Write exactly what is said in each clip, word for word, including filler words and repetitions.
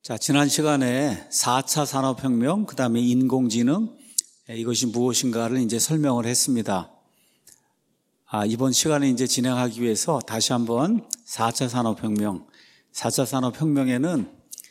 자, 지난 시간에 사 차 산업혁명, 그 다음에 인공지능, 이것이 무엇인가를 이제 설명을 했습니다. 아, 이번 시간에 이제 진행하기 위해서 다시 한번 사 차 산업혁명, 사 차 산업혁명에는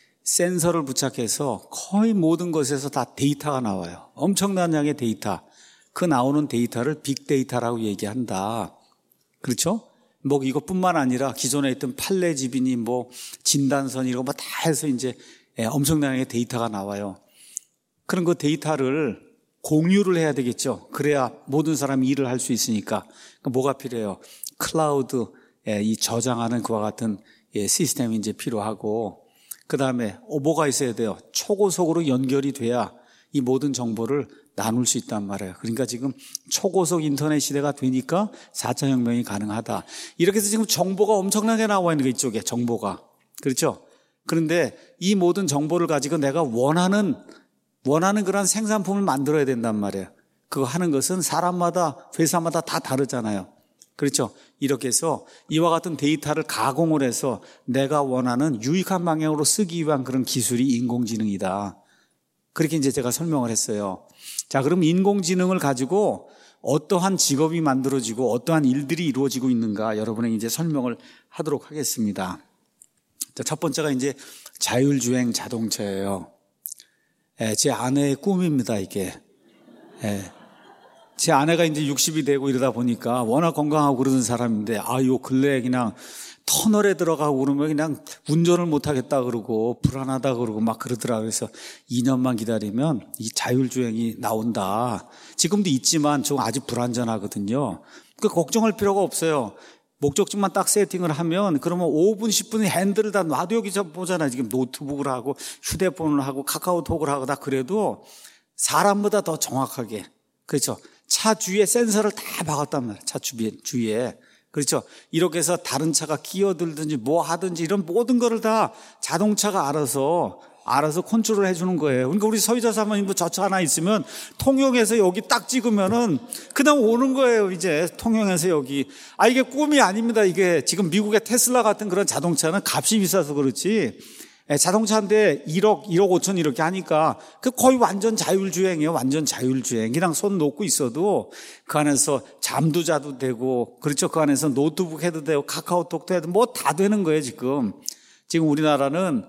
센서를 부착해서 거의 모든 것에서 다 데이터가 나와요. 엄청난 양의 데이터. 그 나오는 데이터를 빅데이터라고 얘기한다. 그렇죠? 뭐 이것뿐만 아니라 기존에 있던 판례집이니 뭐 진단선 이런 거 다 해서 이제 엄청난 양의 데이터가 나와요. 그런 그 데이터를 공유를 해야 되겠죠. 그래야 모든 사람이 일을 할 수 있으니까. 그러니까 뭐가 필요해요? 클라우드, 이 저장하는 그와 같은 시스템이 이제 필요하고, 그 다음에 뭐가 있어야 돼요? 초고속으로 연결이 돼야 이 모든 정보를 나눌 수 있단 말이에요. 그러니까 지금 초고속 인터넷 시대가 되니까 사 차 혁명이 가능하다. 이렇게 해서 지금 정보가 엄청나게 나와 있는 거 이쪽에 정보가. 그렇죠? 그런데 이 모든 정보를 가지고 내가 원하는 원하는 그런 생산품을 만들어야 된단 말이에요. 그거 하는 것은 사람마다 회사마다 다 다르잖아요. 그렇죠? 이렇게 해서 이와 같은 데이터를 가공을 해서 내가 원하는 유익한 방향으로 쓰기 위한 그런 기술이 인공지능이다. 그렇게 이제 제가 설명을 했어요. 자, 그럼 인공지능을 가지고 어떠한 직업이 만들어지고 어떠한 일들이 이루어지고 있는가 여러분에게 이제 설명을 하도록 하겠습니다. 자, 첫 번째가 이제 자율주행 자동차예요. 예, 제 아내의 꿈입니다, 이게. 예. 제 아내가 이제 육십이 되고 이러다 보니까 워낙 건강하고 그러던 사람인데, 아, 요 근래에 그냥 터널에 들어가고 그러면 그냥 운전을 못하겠다 그러고 불안하다 그러고 막 그러더라. 그래서 이 년만 기다리면 이 자율주행이 나온다. 지금도 있지만 좀 아직 불안전하거든요. 그 걱정할 필요가 없어요. 목적지만 딱 세팅을 하면 그러면 오 분, 십 분에 핸들을 다 놔도 여기 저 보잖아요. 지금 노트북을 하고 휴대폰을 하고 카카오톡을 하고 다 그래도 사람보다 더 정확하게. 그렇죠. 차 주위에 센서를 다 박았단 말이에요. 차 주위에. 주위에. 그렇죠. 이렇게 해서 다른 차가 끼어들든지 뭐 하든지 이런 모든 거를 다 자동차가 알아서 알아서 컨트롤 해주는 거예요. 그러니까 우리 서희자 사모님도 저 차 하나 있으면 통영에서 여기 딱 찍으면은 그냥 오는 거예요. 이제 통영에서 여기. 아, 이게 꿈이 아닙니다. 이게 지금 미국의 테슬라 같은 그런 자동차는 값이 비싸서 그렇지. 자동차인데 일억, 일억 오천 이렇게 하니까 그 거의 완전 자율주행이에요. 완전 자율주행. 그냥 손 놓고 있어도 그 안에서 잠도 자도 되고, 그렇죠. 그 안에서 노트북 해도 되고 카카오톡도 해도 뭐 다 되는 거예요. 지금. 지금 우리나라는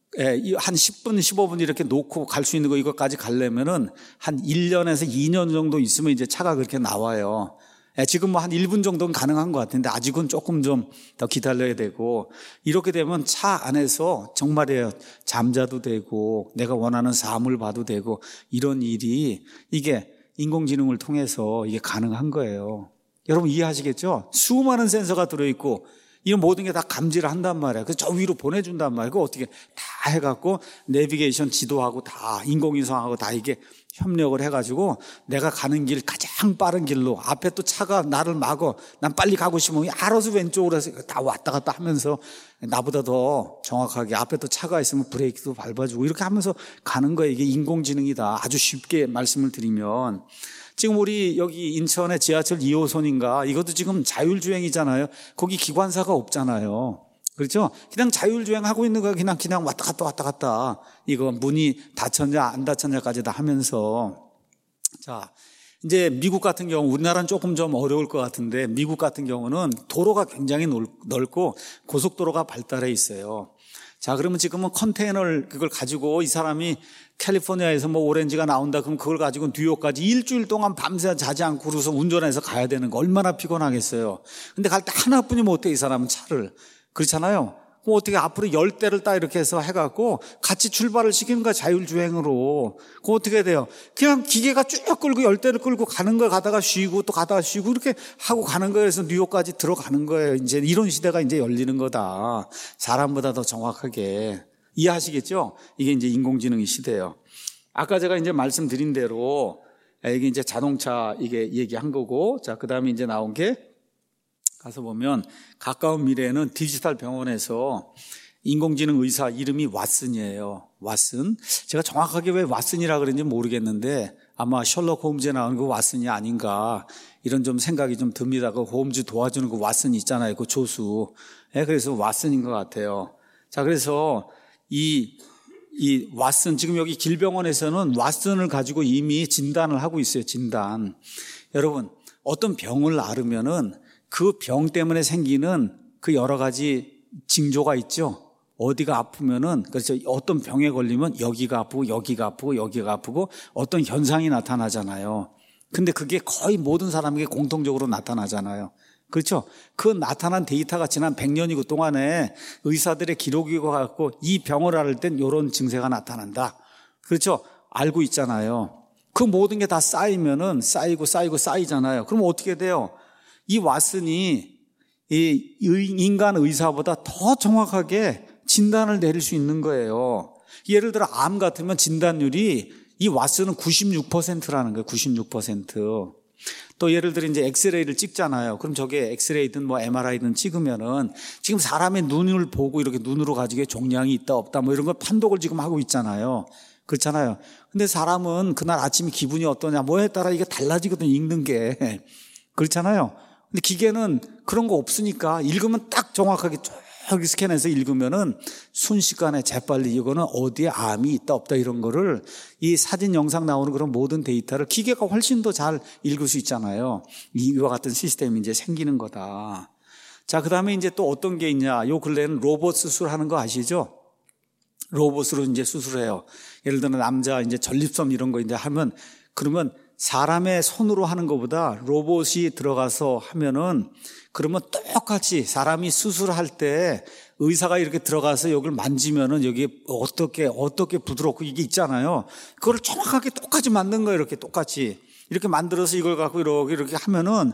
한 십 분, 십오 분 이렇게 놓고 갈 수 있는 거 이것까지 가려면은 한 일 년에서 이 년 정도 있으면 이제 차가 그렇게 나와요. 지금 뭐 한 일 분 정도는 가능한 것 같은데 아직은 조금 좀 더 기다려야 되고, 이렇게 되면 차 안에서 정말이에요. 잠자도 되고 내가 원하는 사물을 봐도 되고 이런 일이 이게 인공지능을 통해서 이게 가능한 거예요. 여러분 이해하시겠죠? 수많은 센서가 들어있고 이런 모든 게 다 감지를 한단 말이에요. 그래서 저 위로 보내준단 말이에요. 그거 어떻게 다 해갖고 내비게이션 지도하고 다 인공위성하고 다 이게 협력을 해가지고 내가 가는 길 가장 빠른 길로, 앞에 또 차가 나를 막어 난 빨리 가고 싶으면 알아서 왼쪽으로 해서 다 왔다 갔다 하면서 나보다 더 정확하게, 앞에 또 차가 있으면 브레이크도 밟아주고 이렇게 하면서 가는 거예요. 이게 인공지능이다. 아주 쉽게 말씀을 드리면, 지금 우리 여기 인천의 지하철 이 호선인가 이것도 지금 자율주행이잖아요. 거기 기관사가 없잖아요. 그렇죠? 그냥 자율주행하고 있는 거야. 그냥 그냥 왔다 갔다 왔다 갔다. 이거 문이 닫혔냐 안 닫혔냐까지 다 하면서. 자, 이제 미국 같은 경우, 우리나라는 조금 좀 어려울 것 같은데 미국 같은 경우는 도로가 굉장히 넓고 고속도로가 발달해 있어요. 자, 그러면 지금은 컨테이너를 그걸 가지고 이 사람이 캘리포니아에서 뭐 오렌지가 나온다 그럼 그걸 가지고 뉴욕까지 일주일 동안 밤새 자지 않고 그러고서 운전해서 가야 되는 거 얼마나 피곤하겠어요. 근데 갈 때 하나뿐이면 어때, 이 사람은 차를. 그렇잖아요. 그럼 어떻게 앞으로 열 대를 딱 이렇게 해서 해갖고 같이 출발을 시키는 거야, 자율주행으로. 그럼 어떻게 돼요? 그냥 기계가 쭉 끌고 열 대를 끌고 가는 걸 가다가 쉬고 또 가다가 쉬고 이렇게 하고 가는 거예요. 그래서 뉴욕까지 들어가는 거예요. 이제 이런 시대가 이제 열리는 거다. 사람보다 더 정확하게. 이해하시겠죠? 이게 이제 인공지능의 시대예요. 아까 제가 이제 말씀드린 대로 이게 이제 자동차 이게 얘기한 거고, 자, 그 다음에 이제 나온 게 가서 보면 가까운 미래에는 디지털 병원에서 인공지능 의사 이름이 왓슨이에요. 왓슨. 제가 정확하게 왜 왓슨이라 그런지 모르겠는데 아마 셜록 홈즈에 나오는 그 왓슨이 아닌가 이런 좀 생각이 좀 듭니다. 그 홈즈 도와주는 그 왓슨 있잖아요. 그 조수. 네, 그래서 왓슨인 것 같아요. 자, 그래서 이 이 왓슨, 지금 여기 길병원에서는 왓슨을 가지고 이미 진단을 하고 있어요. 진단. 여러분, 어떤 병을 앓으면은 그 병 때문에 생기는 그 여러 가지 징조가 있죠. 어디가 아프면은, 그래서 어떤 병에 걸리면 여기가 아프고 여기가 아프고 여기가 아프고 어떤 현상이 나타나잖아요. 근데 그게 거의 모든 사람에게 공통적으로 나타나잖아요. 그렇죠? 그 나타난 데이터가 지난 백 년이고 동안에 의사들의 기록이 갖고 이 병을 앓을 땐 이런 증세가 나타난다. 그렇죠? 알고 있잖아요. 그 모든 게 다 쌓이면은 쌓이고 쌓이고 쌓이잖아요. 그럼 어떻게 돼요? 이 왓슨이 이 인간 의사보다 더 정확하게 진단을 내릴 수 있는 거예요. 예를 들어 암 같으면 진단율이 이 왓슨은 구십육 퍼센트라는 거예요. 구십육 퍼센트. 또 예를 들어 이제 엑스레이를 찍잖아요. 그럼 저게 엑스레이든 뭐 엠알아이든 찍으면은 지금 사람의 눈을 보고 이렇게 눈으로 가지고 종양이 있다 없다 뭐 이런 걸 판독을 지금 하고 있잖아요. 그렇잖아요. 근데 사람은 그날 아침에 기분이 어떠냐 뭐에 따라 이게 달라지거든, 읽는 게. 그렇잖아요. 근데 기계는 그런 거 없으니까 읽으면 딱 정확하게 여기 스캔해서 읽으면은 순식간에 재빨리 이거는 어디에 암이 있다 없다 이런 거를 이 사진 영상 나오는 그런 모든 데이터를 기계가 훨씬 더 잘 읽을 수 있잖아요. 이와 같은 시스템이 이제 생기는 거다. 자, 그 다음에 이제 또 어떤 게 있냐. 요 근래에는 로봇 수술하는 거 아시죠? 로봇으로 이제 수술해요. 예를 들어 남자 이제 전립선 이런 거 이제 하면 그러면 사람의 손으로 하는 것보다 로봇이 들어가서 하면은 그러면 똑같이 사람이 수술할 때 의사가 이렇게 들어가서 여기를 만지면은 여기 어떻게 어떻게 부드럽고 이게 있잖아요. 그걸 정확하게 똑같이 만든 거예요. 이렇게 똑같이 이렇게 만들어서 이걸 갖고 이렇게 이렇게 하면은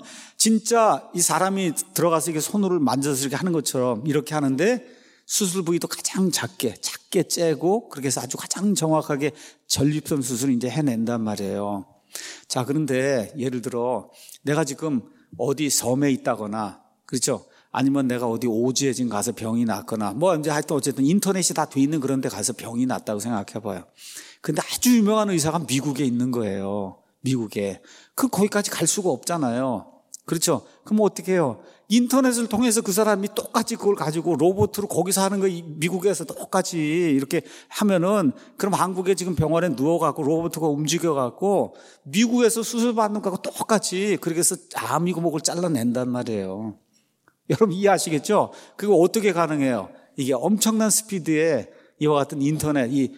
진짜 이 사람이 들어가서 이렇게 손으로 만져서 이렇게 하는 것처럼 이렇게 하는데 수술 부위도 가장 작게 작게 째고 그렇게 해서 아주 가장 정확하게 전립선 수술을 이제 해낸단 말이에요. 자, 그런데 예를 들어 내가 지금 어디 섬에 있다거나, 그렇죠? 아니면 내가 어디 오지에 지금 가서 병이 났거나, 뭐 이제 하여튼 어쨌든 인터넷이 다 돼 있는 그런 데 가서 병이 났다고 생각해 봐요. 근데 아주 유명한 의사가 미국에 있는 거예요. 미국에. 그 거기까지 갈 수가 없잖아요. 그렇죠? 그럼 어떻게 해요? 인터넷을 통해서 그 사람이 똑같이 그걸 가지고 로봇으로 거기서 하는 거 미국에서 똑같이 이렇게 하면은 그럼 한국에 지금 병원에 누워갖고 로봇가 움직여갖고 미국에서 수술받는 거하고 똑같이 그렇게 해서 암이고 목을 잘라낸단 말이에요. 여러분 이해하시겠죠? 그거 어떻게 가능해요? 이게 엄청난 스피드의 이와 같은 인터넷, 이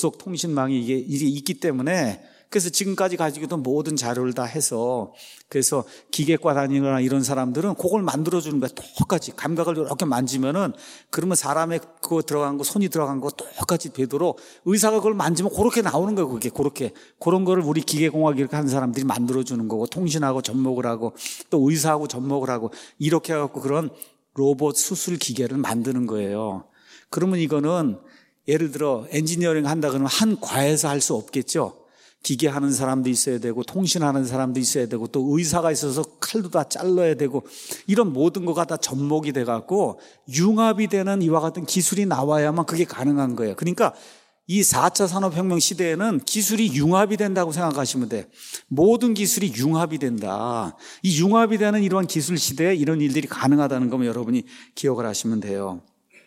고속통신망이 이게, 이게 있기 때문에 그래서 지금까지 가지고 있던 모든 자료를 다 해서 그래서 기계과 다니거나 이런 사람들은 그걸 만들어주는 거야. 똑같이 감각을 이렇게 만지면은 그러면 사람의 그거 들어간 거 손이 들어간 거 똑같이 되도록 의사가 그걸 만지면 그렇게 나오는 거예요. 그게 그렇게 그런 거를 우리 기계공학 이렇게 하는 사람들이 만들어주는 거고 통신하고 접목을 하고 또 의사하고 접목을 하고 이렇게 해갖고 그런 로봇 수술 기계를 만드는 거예요. 그러면 이거는 예를 들어 엔지니어링 한다 그러면 한 과에서 할 수 없겠죠. 기계 하는 사람도 있어야 되고 통신하는 사람도 있어야 되고 또 의사가 있어서 칼도 다 잘라야 되고 이런 모든 거가 다 접목이 돼갖고 융합이 되는 이와 같은 기술이 나와야만 그게 가능한 거예요. 그러니까 이 사 차 산업혁명 시대에는 기술이 융합이 된다고 생각하시면 돼. 모든 기술이 융합이 된다. 이 융합이 되는 이러한 기술 시대에 이런 일들이 가능하다는 거면 여러분이 기억을 하시면 돼요.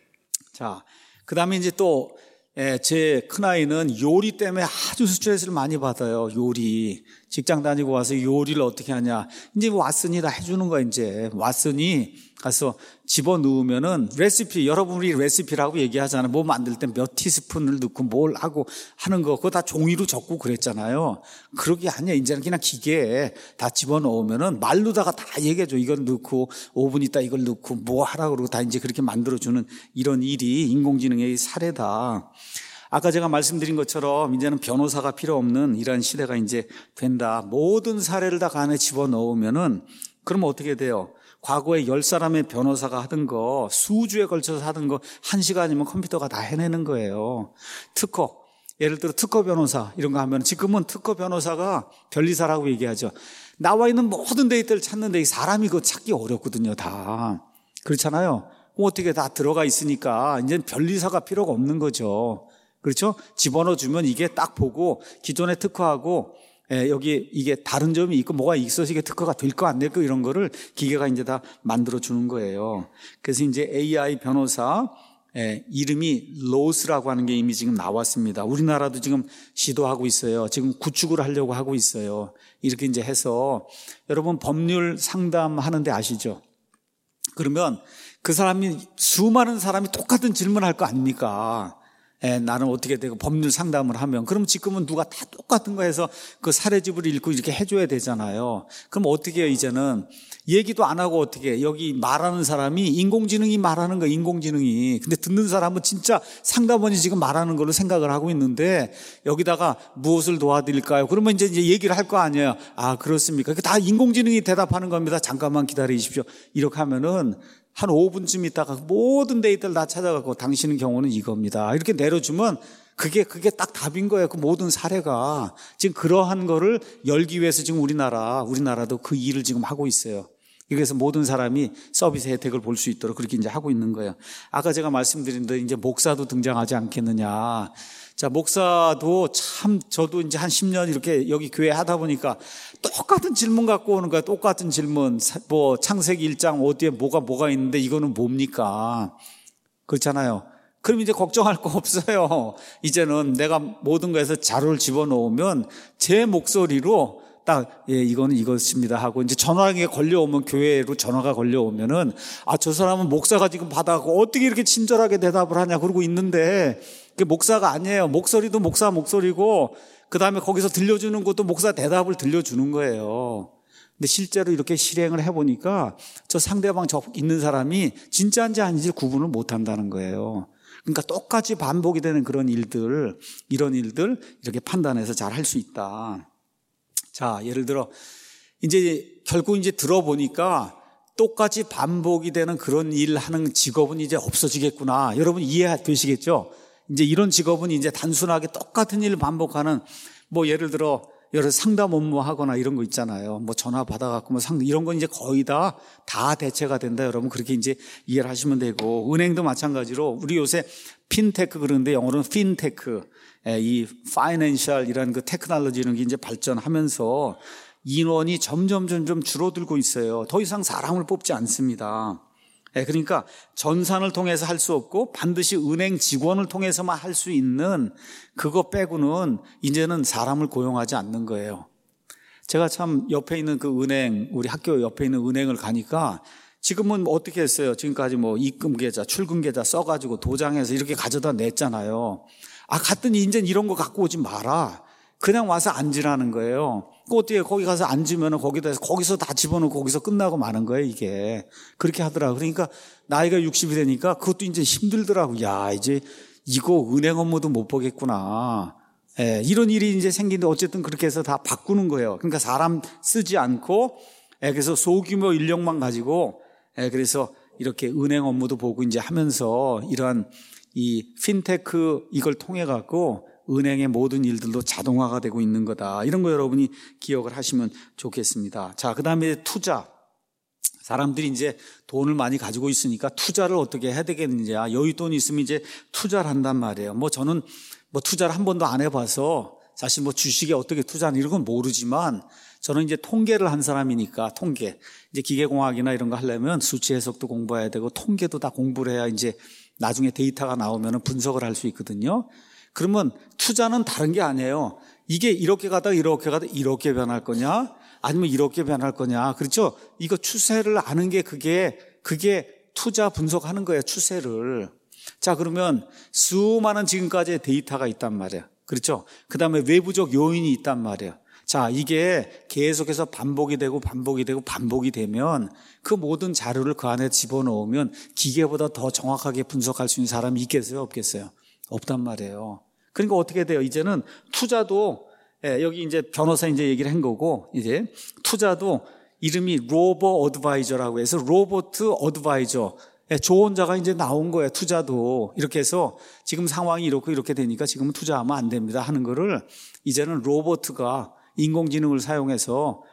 자, 그 다음에 이제 또 예, 제 큰아이는 요리 때문에 아주 스트레스를 많이 받아요. 요리. 직장 다니고 와서 요리를 어떻게 하냐. 이제 왓슨이 다 해주는 거야, 이제. 왓슨이 가서 집어넣으면은 레시피, 여러분이 레시피라고 얘기하잖아요. 뭐 만들 때 몇 티스푼을 넣고 뭘 하고 하는 거, 그거 다 종이로 적고 그랬잖아요. 그러게 아니야. 이제는 그냥 기계에 다 집어넣으면은 말로다가 다 얘기해줘. 이걸 넣고 오 분 있다 이걸 넣고 뭐 하라고 그러고 다 이제 그렇게 만들어주는 이런 일이 인공지능의 사례다. 아까 제가 말씀드린 것처럼 이제는 변호사가 필요 없는 이런 시대가 이제 된다. 모든 사례를 다 그 안에 집어넣으면은 그러면 어떻게 돼요? 과거에 열 사람의 변호사가 하던 거 수주에 걸쳐서 하던 거 한 시간이면 컴퓨터가 다 해내는 거예요. 특허. 예를 들어 특허 변호사 이런 거 하면 지금은 특허 변호사가 변리사라고 얘기하죠. 나와 있는 모든 데이터를 찾는데 이 사람이 그거 찾기 어렵거든요. 다. 그렇잖아요. 어떻게 다 들어가 있으니까 이제 변리사가 필요가 없는 거죠. 그렇죠? 집어넣어 주면 이게 딱 보고 기존의 특허하고 예, 여기 이게 다른 점이 있고 뭐가 있어서 이게 특허가 될 거 안 될 거 이런 거를 기계가 이제 다 만들어 주는 거예요. 그래서 이제 에이아이 변호사 예, 이름이 로스라고 하는 게 이미 지금 나왔습니다. 우리나라도 지금 시도하고 있어요. 지금 구축을 하려고 하고 있어요. 이렇게 이제 해서 여러분 법률 상담하는데 아시죠? 그러면 그 사람이 수많은 사람이 똑같은 질문할 거 아닙니까? 예, 나는 어떻게 되고 법률 상담을 하면 그럼 지금은 누가 다 똑같은 거 해서 그 사례집을 읽고 이렇게 해줘야 되잖아요. 그럼 어떻게 해요? 이제는 얘기도 안 하고 어떻게 해? 여기 말하는 사람이 인공지능이 말하는 거예요. 인공지능이. 근데 듣는 사람은 진짜 상담원이 지금 말하는 걸로 생각을 하고 있는데 여기다가 무엇을 도와드릴까요? 그러면 이제 얘기를 할 거 아니에요. 아, 그렇습니까? 다 인공지능이 대답하는 겁니다. 잠깐만 기다리십시오. 이렇게 하면은 한 오 분쯤 있다가 모든 데이터를 다 찾아가고 당신의 경우는 이겁니다. 이렇게 내려주면 그게, 그게 딱 답인 거예요. 그 모든 사례가. 지금 그러한 거를 열기 위해서 지금 우리나라, 우리나라도 그 일을 지금 하고 있어요. 그래서 모든 사람이 서비스 혜택을 볼 수 있도록 그렇게 이제 하고 있는 거예요. 아까 제가 말씀드린 대로 이제 목사도 등장하지 않겠느냐. 자, 목사도 참 저도 이제 한 십 년 이렇게 여기 교회 하다 보니까 똑같은 질문 갖고 오는 거야. 똑같은 질문. 뭐 창세기 일 장 어디에 뭐가 뭐가 있는데 이거는 뭡니까? 그렇잖아요. 그럼 이제 걱정할 거 없어요. 이제는 내가 모든 거에서 자료를 집어넣으면 제 목소리로 딱, 예, 이거는 이것입니다 하고 이제 전화가 걸려오면 교회로 전화가 걸려오면은 아, 저 사람은 목사가 지금 받아가고 어떻게 이렇게 친절하게 대답을 하냐 그러고 있는데 그게 목사가 아니에요. 목소리도 목사 목소리고 그 다음에 거기서 들려주는 것도 목사 대답을 들려주는 거예요. 근데 실제로 이렇게 실행을 해보니까 저 상대방 저 있는 사람이 진짜인지 아닌지 구분을 못한다는 거예요. 그러니까 똑같이 반복이 되는 그런 일들, 이런 일들 이렇게 판단해서 잘 할 수 있다. 자, 예를 들어 이제 결국 이제 들어보니까 똑같이 반복이 되는 그런 일 하는 직업은 이제 없어지겠구나. 여러분 이해되시겠죠? 이제 이런 직업은 이제 단순하게 똑같은 일을 반복하는 뭐 예를 들어 여러 상담 업무 하거나 이런 거 있잖아요. 뭐 전화 받아갖고 뭐 상담 이런 건 이제 거의 다, 다 대체가 된다. 여러분 그렇게 이제 이해를 하시면 되고 은행도 마찬가지로 우리 요새 핀테크 그러는데 영어로는 핀테크 이 파이낸셜이라는 그 테크놀로지는 이제 발전하면서 인원이 점점 점점 줄어들고 있어요. 더 이상 사람을 뽑지 않습니다. 그러니까 전산을 통해서 할 수 없고 반드시 은행 직원을 통해서만 할 수 있는 그거 빼고는 이제는 사람을 고용하지 않는 거예요. 제가 참 옆에 있는 그 은행, 우리 학교 옆에 있는 은행을 가니까 지금은 어떻게 했어요? 지금까지 뭐 입금 계좌, 출금 계좌 써가지고 도장해서 이렇게 가져다 냈잖아요. 아, 갔더니 이제 이런 거 갖고 오지 마라. 그냥 와서 앉으라는 거예요. 그 어떻게 거기 가서 앉으면 거기다 해서 거기서 다 집어넣고 거기서 끝나고 마는 거예요, 이게. 그렇게 하더라고요. 그러니까 나이가 육십이 되니까 그것도 이제 힘들더라고요. 야, 이제 이거 은행 업무도 못 보겠구나. 예, 이런 일이 이제 생기는데 어쨌든 그렇게 해서 다 바꾸는 거예요. 그러니까 사람 쓰지 않고, 예, 그래서 소규모 인력만 가지고, 예, 그래서 이렇게 은행 업무도 보고 이제 하면서 이러한 이 핀테크 이걸 통해 갖고 은행의 모든 일들도 자동화가 되고 있는 거다. 이런 거 여러분이 기억을 하시면 좋겠습니다. 자, 그 다음에 투자. 사람들이 이제 돈을 많이 가지고 있으니까 투자를 어떻게 해야 되겠는지, 아, 여윳돈이 있으면 이제 투자를 한단 말이에요. 뭐 저는 뭐 투자를 한 번도 안 해봐서 사실 뭐 주식에 어떻게 투자하는 이런 건 모르지만 저는 이제 통계를 한 사람이니까 통계. 이제 기계공학이나 이런 거 하려면 수치 해석도 공부해야 되고 통계도 다 공부를 해야 이제 나중에 데이터가 나오면 분석을 할 수 있거든요. 그러면 투자는 다른 게 아니에요. 이게 이렇게 가다가 이렇게 가다가 이렇게 변할 거냐? 아니면 이렇게 변할 거냐? 그렇죠? 이거 추세를 아는 게 그게, 그게 투자 분석하는 거예요, 추세를. 자, 그러면 수많은 지금까지의 데이터가 있단 말이에요. 그렇죠? 그 다음에 외부적 요인이 있단 말이에요. 자, 이게 계속해서 반복이 되고 반복이 되고 반복이 되면 그 모든 자료를 그 안에 집어넣으면 기계보다 더 정확하게 분석할 수 있는 사람이 있겠어요? 없겠어요? 없단 말이에요. 그러니까 어떻게 돼요? 이제는 투자도, 예, 여기 이제 변호사 이제 얘기를 한 거고, 이제 투자도 이름이 로보 어드바이저라고 해서 로보트 어드바이저, 예, 조언자가 이제 나온 거예요. 투자도. 이렇게 해서 지금 상황이 이렇고 이렇게 되니까 지금은 투자하면 안 됩니다 하는 거를 이제는 로보트가 인공지능을 사용해서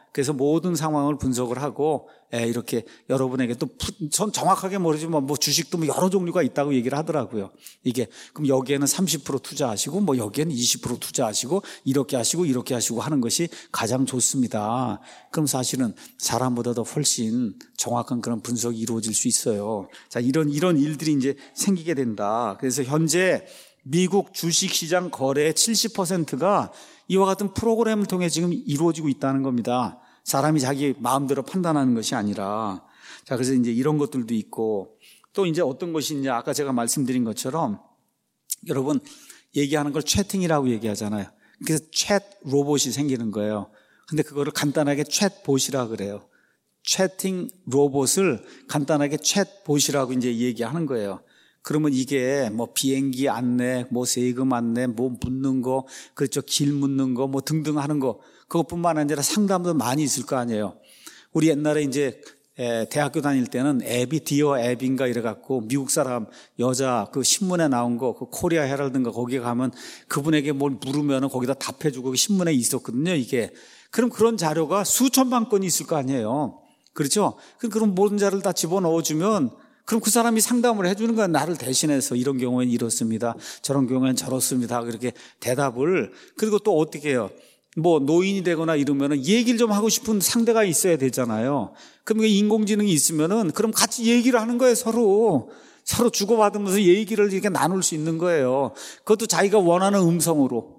그래서 모든 상황을 분석을 하고 예, 이렇게 여러분에게 또 전 정확하게 모르지만 뭐 주식도 뭐 여러 종류가 있다고 얘기를 하더라고요. 이게 그럼 여기에는 삼십 퍼센트 투자하시고 뭐 여기에는 이십 퍼센트 투자하시고 이렇게 하시고 이렇게 하시고 하는 것이 가장 좋습니다. 그럼 사실은 사람보다도 훨씬 정확한 그런 분석이 이루어질 수 있어요. 자, 이런 이런 일들이 이제 생기게 된다. 그래서 현재 미국 주식시장 거래의 칠십 퍼센트가 이와 같은 프로그램을 통해 지금 이루어지고 있다는 겁니다. 사람이 자기 마음대로 판단하는 것이 아니라. 자, 그래서 이제 이런 것들도 있고 또 이제 어떤 것이 이제 아까 제가 말씀드린 것처럼 여러분 얘기하는 걸 채팅이라고 얘기하잖아요. 그래서 챗 로봇이 생기는 거예요. 근데 그거를 간단하게 챗봇이라 그래요. 채팅 로봇을 간단하게 챗봇이라고 이제 얘기하는 거예요. 그러면 이게 뭐 비행기 안내, 뭐 세금 안내, 뭐 묻는 거, 그렇죠. 길 묻는 거, 뭐 등등 하는 거, 그것뿐만 아니라 상담도 많이 있을 거 아니에요. 우리 옛날에 이제 대학교 다닐 때는 앱이 디어 앱인가 이래갖고 미국 사람 여자 그 신문에 나온 거, 그 코리아 헤럴드인가 거기에 가면 그분에게 뭘 물으면은 거기다 답해주고 신문에 있었거든요, 이게. 그럼 그런 자료가 수천만 건이 있을 거 아니에요. 그렇죠? 그럼 모든 자료를 다 집어넣어주면 그럼 그 사람이 상담을 해주는 거야. 나를 대신해서 이런 경우에는 이렇습니다. 저런 경우에는 저렇습니다. 그렇게 대답을. 그리고 또 어떻게 해요? 뭐 노인이 되거나 이러면은 얘기를 좀 하고 싶은 상대가 있어야 되잖아요. 그럼 인공지능이 있으면은 그럼 같이 얘기를 하는 거예요. 서로. 서로 주고받으면서 얘기를 이렇게 나눌 수 있는 거예요. 그것도 자기가 원하는 음성으로.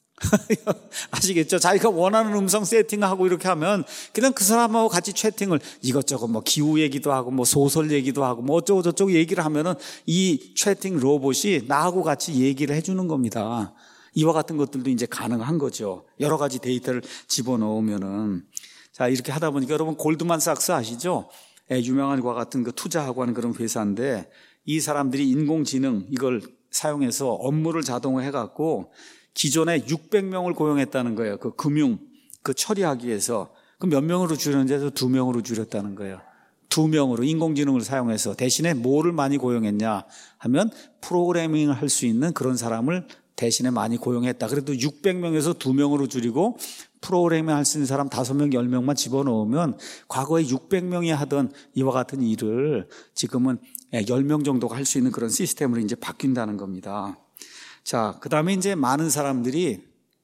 아시겠죠? 자기가 원하는 음성 세팅하고 이렇게 하면 그냥 그 사람하고 같이 채팅을 이것저것 뭐 기후 얘기도 하고 뭐 소설 얘기도 하고 뭐 어쩌고 저쩌고 얘기를 하면은 이 채팅 로봇이 나하고 같이 얘기를 해주는 겁니다. 이와 같은 것들도 이제 가능한 거죠. 여러 가지 데이터를 집어넣으면은. 자, 이렇게 하다 보니까 여러분 골드만삭스 아시죠? 예, 유명한 과 같은 그 투자하고 하는 그런 회사인데 이 사람들이 인공지능 이걸 사용해서 업무를 자동화해 갖고 기존에 육백 명을 고용했다는 거예요. 그 금융, 그 처리하기 위해서. 그 몇 명으로 줄였는데도 두 명으로 줄였다는 거예요. 두 명으로 인공지능을 사용해서 대신에 뭐를 많이 고용했냐 하면 프로그래밍을 할 수 있는 그런 사람을 대신에 많이 고용했다. 그래도 육백 명에서 두 명으로 줄이고 프로그래밍 할 수 있는 사람 다섯 명, 열 명만 집어넣으면 과거에 육백 명이 하던 이와 같은 일을 지금은 열 명 정도가 할 수 있는 그런 시스템으로 이제 바뀐다는 겁니다. 자, 그 다음에 이제 많은 사람들이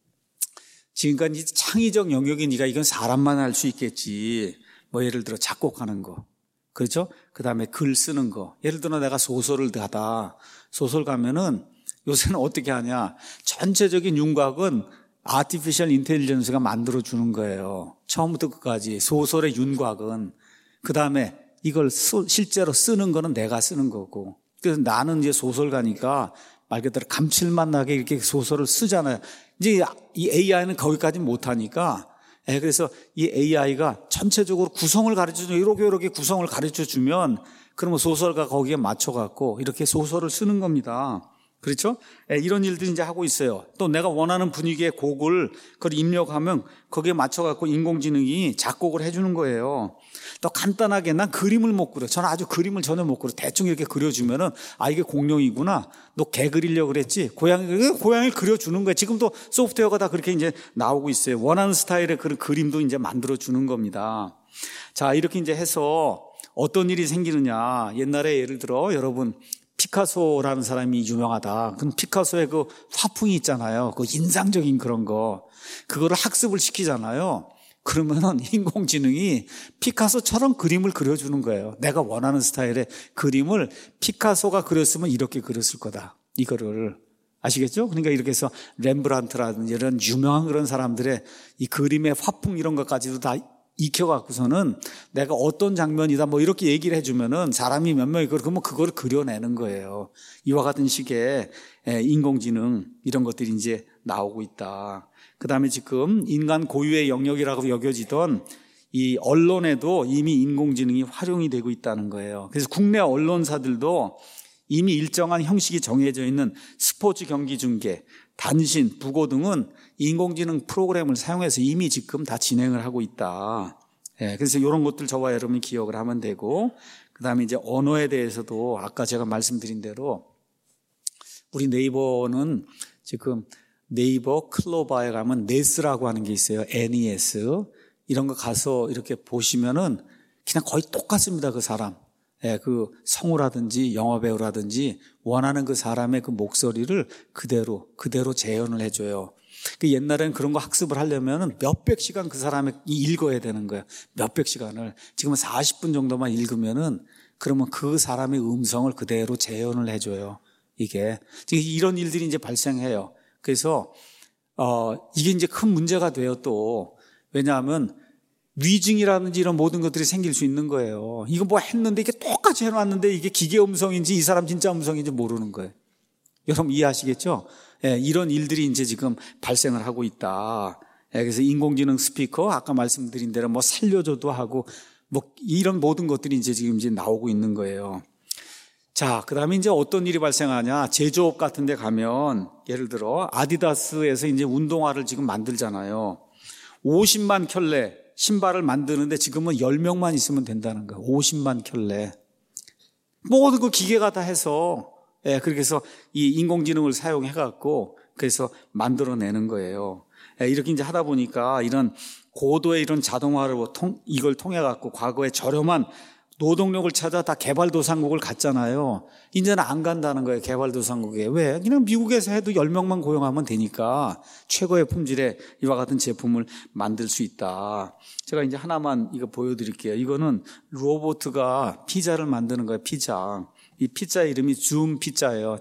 지금까지 창의적 영역이 니가 이건 사람만 할 수 있겠지. 뭐 예를 들어 작곡하는 거. 그렇죠? 그 다음에 글 쓰는 거. 예를 들어 내가 소설을 가다. 소설 가면은 요새는 어떻게 하냐. 전체적인 윤곽은 아티피셜 인텔리전스가 만들어주는 거예요. 처음부터 끝까지. 소설의 윤곽은. 그 다음에 이걸 쓰, 실제로 쓰는 거는 내가 쓰는 거고. 그래서 나는 이제 소설가니까 말 그대로 감칠맛 나게 이렇게 소설을 쓰잖아요. 이제 이 에이아이는 거기까지 못하니까, 예, 그래서 이 에이아이가 전체적으로 구성을 가르쳐주면, 이렇게 이렇게 구성을 가르쳐주면, 그러면 소설가 거기에 맞춰갖고 이렇게 소설을 쓰는 겁니다. 그렇죠? 예, 이런 일들이 이제 하고 있어요. 또 내가 원하는 분위기의 곡을 그걸 입력하면 거기에 맞춰갖고 인공지능이 작곡을 해주는 거예요. 또 간단하게 난 그림을 못 그려. 저는 아주 그림을 전혀 못 그려. 대충 이렇게 그려주면은 아, 이게 공룡이구나. 너 개 그리려고 그랬지? 고양이, 고양이를 그려주는 거예요. 지금도 소프트웨어가 다 그렇게 이제 나오고 있어요. 원하는 스타일의 그런 그림도 이제 만들어주는 겁니다. 자, 이렇게 이제 해서 어떤 일이 생기느냐. 옛날에 예를 들어 여러분, 피카소라는 사람이 유명하다. 그럼 피카소의 그 화풍이 있잖아요. 그 인상적인 그런 거. 그거를 학습을 시키잖아요. 그러면은 인공지능이 피카소처럼 그림을 그려주는 거예요. 내가 원하는 스타일의 그림을 피카소가 그렸으면 이렇게 그렸을 거다. 이거를. 아시겠죠? 그러니까 이렇게 해서 렘브란트라든지 이런 유명한 그런 사람들의 이 그림의 화풍 이런 것까지도 다 익혀갖고서는 내가 어떤 장면이다 뭐 이렇게 얘기를 해주면은 사람이 몇 명이 그러면 그걸 그려내는 거예요. 이와 같은 식의 인공지능 이런 것들이 이제 나오고 있다. 그 다음에 지금 인간 고유의 영역이라고 여겨지던 이 언론에도 이미 인공지능이 활용이 되고 있다는 거예요. 그래서 국내 언론사들도 이미 일정한 형식이 정해져 있는 스포츠 경기 중계, 단신, 부고 등은 인공지능 프로그램을 사용해서 이미 지금 다 진행을 하고 있다. 예, 그래서 이런 것들 저와 여러분이 기억을 하면 되고, 그 다음에 이제 언어에 대해서도 아까 제가 말씀드린 대로 우리 네이버는 지금 네이버 클로바에 가면 네스라고 하는 게 있어요. 엔 이 에스. 이런 거 가서 이렇게 보시면은 그냥 거의 똑같습니다. 그 사람. 예, 그 성우라든지 영화배우라든지 원하는 그 사람의 그 목소리를 그대로, 그대로 재현을 해줘요. 그 옛날에는 그런 거 학습을 하려면은 몇백 시간 그 사람이 읽어야 되는 거예요. 몇백 시간을. 지금은 사십 분 정도만 읽으면은 그러면 그 사람의 음성을 그대로 재현을 해줘요. 이게. 이런 일들이 이제 발생해요. 그래서, 어, 이게 이제 큰 문제가 돼요, 또. 왜냐하면 위증이라든지 이런 모든 것들이 생길 수 있는 거예요. 이거 뭐 했는데 이게 똑같이 해놨는데 이게 기계 음성인지 이 사람 진짜 음성인지 모르는 거예요. 여러분 이해하시겠죠? 예, 이런 일들이 이제 지금 발생을 하고 있다. 예, 그래서 인공지능 스피커 아까 말씀드린 대로 뭐 살려줘도 하고 뭐 이런 모든 것들이 이제 지금 이제 나오고 있는 거예요. 자, 그 다음에 이제 어떤 일이 발생하냐. 제조업 같은 데 가면 예를 들어 아디다스에서 이제 운동화를 지금 만들잖아요. 오십만 켤레 신발을 만드는데 지금은 열 명만 있으면 된다는 거예요. 오십만 켤레. 모든 거 기계가 다 해서, 예, 그렇게 해서 이 인공지능을 사용해갖고, 그래서 만들어내는 거예요. 예, 이렇게 이제 하다 보니까 이런 고도의 이런 자동화를 통, 이걸 통해갖고 과거에 저렴한 노동력을 찾아 다 개발도상국을 갔잖아요. 이제는 안 간다는 거예요, 개발도상국에. 왜? 그냥 미국에서 해도 열 명만 고용하면 되니까 최고의 품질의 이와 같은 제품을 만들 수 있다. 제가 이제 하나만 이거 보여드릴게요. 이거는 로봇가 피자를 만드는 거예요, 피자. 이 피자 이름이 줌 피자예요.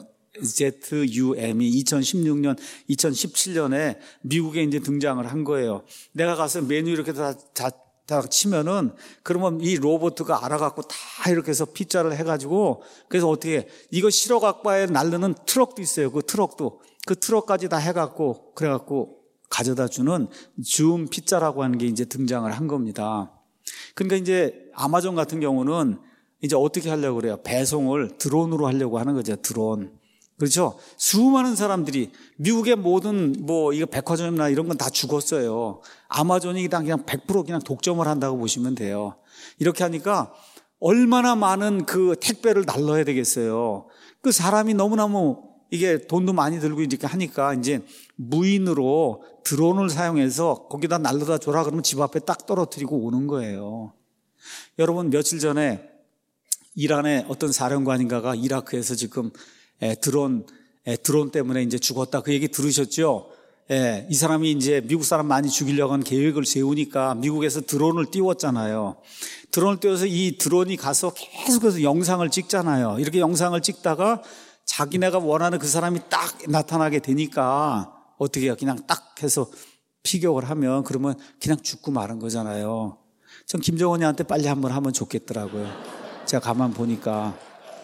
제트유엠이 이천십육 년, 이천십칠 년에 미국에 이제 등장을 한 거예요. 내가 가서 메뉴 이렇게 다, 다 딱 치면은 그러면 이 로봇가 알아갖고 다 이렇게 해서 피자를 해가지고 그래서 어떻게 이거 실어갖고 날르는 트럭도 있어요. 그 트럭도 그 트럭까지 다 해갖고 그래갖고 가져다 주는 줌 피자라고 하는 게 이제 등장을 한 겁니다. 그러니까 이제 아마존 같은 경우는 이제 어떻게 하려고 그래요? 배송을 드론으로 하려고 하는 거죠. 드론. 그렇죠? 수많은 사람들이 미국의 모든 뭐 이거 백화점이나 이런 건 다 죽었어요. 아마존이 그냥 백 퍼센트 그냥 독점을 한다고 보시면 돼요. 이렇게 하니까 얼마나 많은 그 택배를 날라야 되겠어요. 그 사람이 너무너무 이게 돈도 많이 들고 이렇게 하니까 이제 무인으로 드론을 사용해서 거기다 날라다 줘라 그러면 집 앞에 딱 떨어뜨리고 오는 거예요. 여러분 며칠 전에 이란의 어떤 사령관인가가 이라크에서 지금 에, 드론, 에, 드론 때문에 이제 죽었다. 그 얘기 들으셨죠? 예, 이 사람이 이제 미국 사람 많이 죽이려고 하는 계획을 세우니까 미국에서 드론을 띄웠잖아요. 드론을 띄워서 이 드론이 가서 계속해서 영상을 찍잖아요. 이렇게 영상을 찍다가 자기네가 원하는 그 사람이 딱 나타나게 되니까 어떻게 해요? 그냥 딱 해서 피격을 하면 그러면 그냥 죽고 마는 거잖아요. 전 김정은이한테 빨리 한번 하면 좋겠더라고요. 제가 가만 보니까.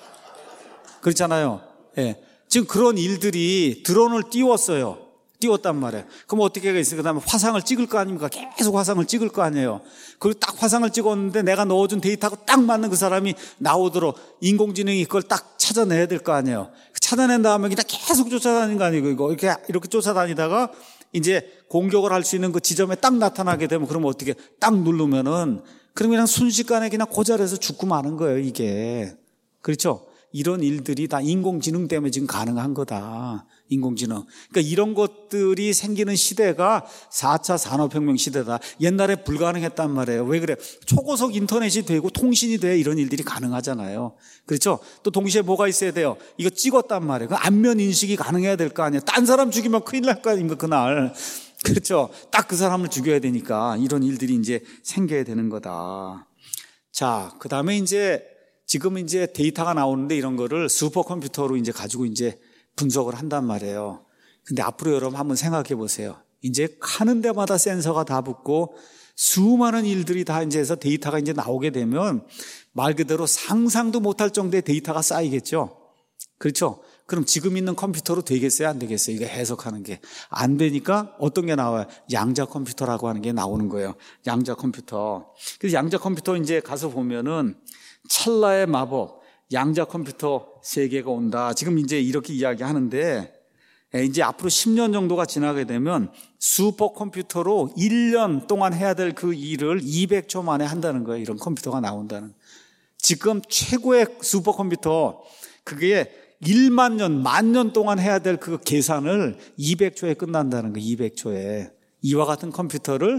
그렇잖아요. 예. 지금 그런 일들이 드론을 띄웠어요. 띄웠단 말이에요. 그럼 어떻게 해야 있어요? 그 다음에 화상을 찍을 거 아닙니까? 계속 화상을 찍을 거 아니에요. 그리고 딱 화상을 찍었는데 내가 넣어준 데이터하고 딱 맞는 그 사람이 나오도록 인공지능이 그걸 딱 찾아내야 될 거 아니에요. 찾아낸 다음에 그냥 계속 쫓아다니는 거 아니고 이거 이렇게 이렇게 쫓아다니다가 이제 공격을 할 수 있는 그 지점에 딱 나타나게 되면 그러면 어떻게 딱 누르면은 그럼 그냥 순식간에 그냥 그 자리에서 죽고 마는 거예요, 이게. 그렇죠? 이런 일들이 다 인공지능 때문에 지금 가능한 거다. 인공지능. 그러니까 이런 것들이 생기는 시대가 사 차 산업혁명 시대다. 옛날에 불가능했단 말이에요. 왜 그래? 초고속 인터넷이 되고 통신이 돼야 이런 일들이 가능하잖아요. 그렇죠? 또 동시에 뭐가 있어야 돼요? 이거 찍었단 말이에요. 그 안면 인식이 가능해야 될 거 아니에요. 딴 사람 죽이면 큰일 날 거 아닙니까, 그날. 그렇죠? 딱 그 사람을 죽여야 되니까 이런 일들이 이제 생겨야 되는 거다. 자, 그 다음에 이제 지금 이제 데이터가 나오는데 이런 거를 슈퍼컴퓨터로 이제 가지고 이제 분석을 한단 말이에요. 근데 앞으로 여러분 한번 생각해 보세요. 이제 가는 데마다 센서가 다 붙고 수많은 일들이 다 이제 해서 데이터가 이제 나오게 되면 말 그대로 상상도 못할 정도의 데이터가 쌓이겠죠. 그렇죠? 그럼 지금 있는 컴퓨터로 되겠어요? 안 되겠어요? 이거 해석하는 게. 안 되니까 어떤 게 나와요? 양자 컴퓨터라고 하는 게 나오는 거예요. 양자 컴퓨터. 그래서 양자 컴퓨터 이제 가서 보면은 찰나의 마법, 양자 컴퓨터 세계가 온다. 지금 이제 이렇게 이야기하는데 이제 앞으로 십 년 정도가 지나게 되면 슈퍼컴퓨터로 일 년 동안 해야 될 그 일을 이백 초 만에 한다는 거예요. 이런 컴퓨터가 나온다는. 지금 최고의 슈퍼컴퓨터 그게 일만 년, 만 년 동안 해야 될 그 계산을 이백 초에 끝난다는 거예요. 이백 초에. 이와 같은 컴퓨터를